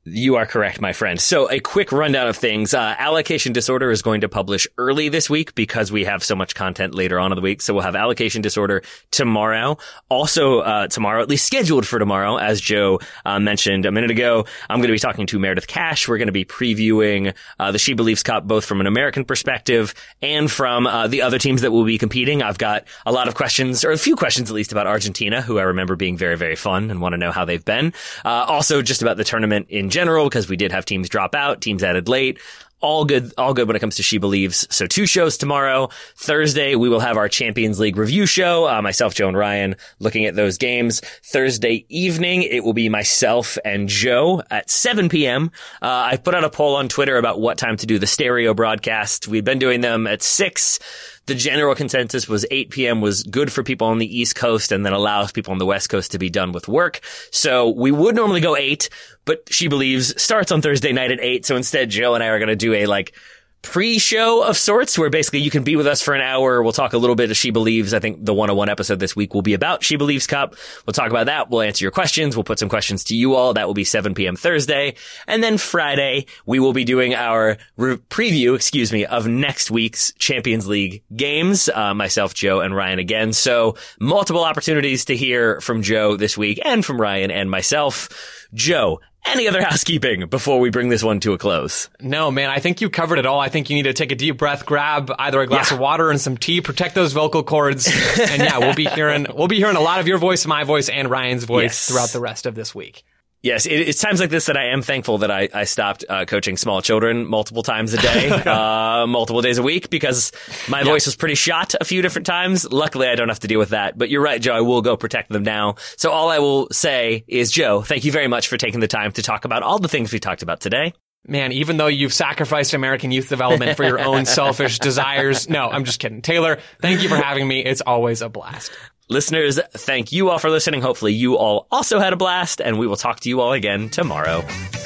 You are correct, my friend. So a quick rundown of things. Uh, Allocation Disorder is going to publish early this week because we have so much content later on in the week. So we'll have Allocation Disorder tomorrow. Also, uh, tomorrow, at least scheduled for tomorrow, as Joe uh, mentioned a minute ago, I'm going to be talking to Meredith Cash. We're going to be previewing uh, the She Believes Cup, both from an American perspective and from uh, the other teams that will be competing. I've got a lot of questions, or a few questions at least, about Argentina, who I remember being very, very fun and want to know how they've been. Uh, also, just about the tournament in general, because we did have teams drop out, teams added late. All good, all good when it comes to She Believes. So two shows tomorrow. Thursday, we will have our Champions League review show. Uh, myself, Joe, and Ryan looking at those games. Thursday evening, it will be myself and Joe at seven p.m. Uh, I put out a poll on Twitter about what time to do the stereo broadcast. We've been doing them at six. The general consensus was eight p.m. was good for people on the East Coast and then allows people on the West Coast to be done with work. So we would normally go eight, but She Believes starts on Thursday night at eight. So instead, Joe and I are going to do a like pre-show of sorts where basically you can be with us for an hour. We'll talk a little bit of She Believes. I think the one oh one episode this week will be about She Believes Cup. We'll talk about that. We'll answer your questions. We'll put some questions to you all. That will be seven p.m. Thursday. And then Friday, we will be doing our re- preview, excuse me, of next week's Champions League games. Uh, myself, Joe, and Ryan again. So multiple opportunities to hear from Joe this week and from Ryan and myself. Joe, any other housekeeping before we bring this one to a close? No, man, I think you covered it all. I think you need to take a deep breath, grab either a glass yeah. of water and some tea, protect those vocal cords. And yeah, we'll be hearing, we'll be hearing a lot of your voice, my voice, and Ryan's voice yes. throughout the rest of this week. Yes, it, it's times like this that I am thankful that I, I stopped uh, coaching small children multiple times a day, uh, multiple days a week, because my yeah. voice was pretty shot a few different times. Luckily, I don't have to deal with that. But you're right, Joe, I will go protect them now. So all I will say is, Joe, thank you very much for taking the time to talk about all the things we talked about today. Man, even though you've sacrificed American youth development for your own selfish desires. No, I'm just kidding. Taylor, thank you for having me. It's always a blast. Listeners, thank you all for listening. Hopefully you all also had a blast, and we will talk to you all again tomorrow.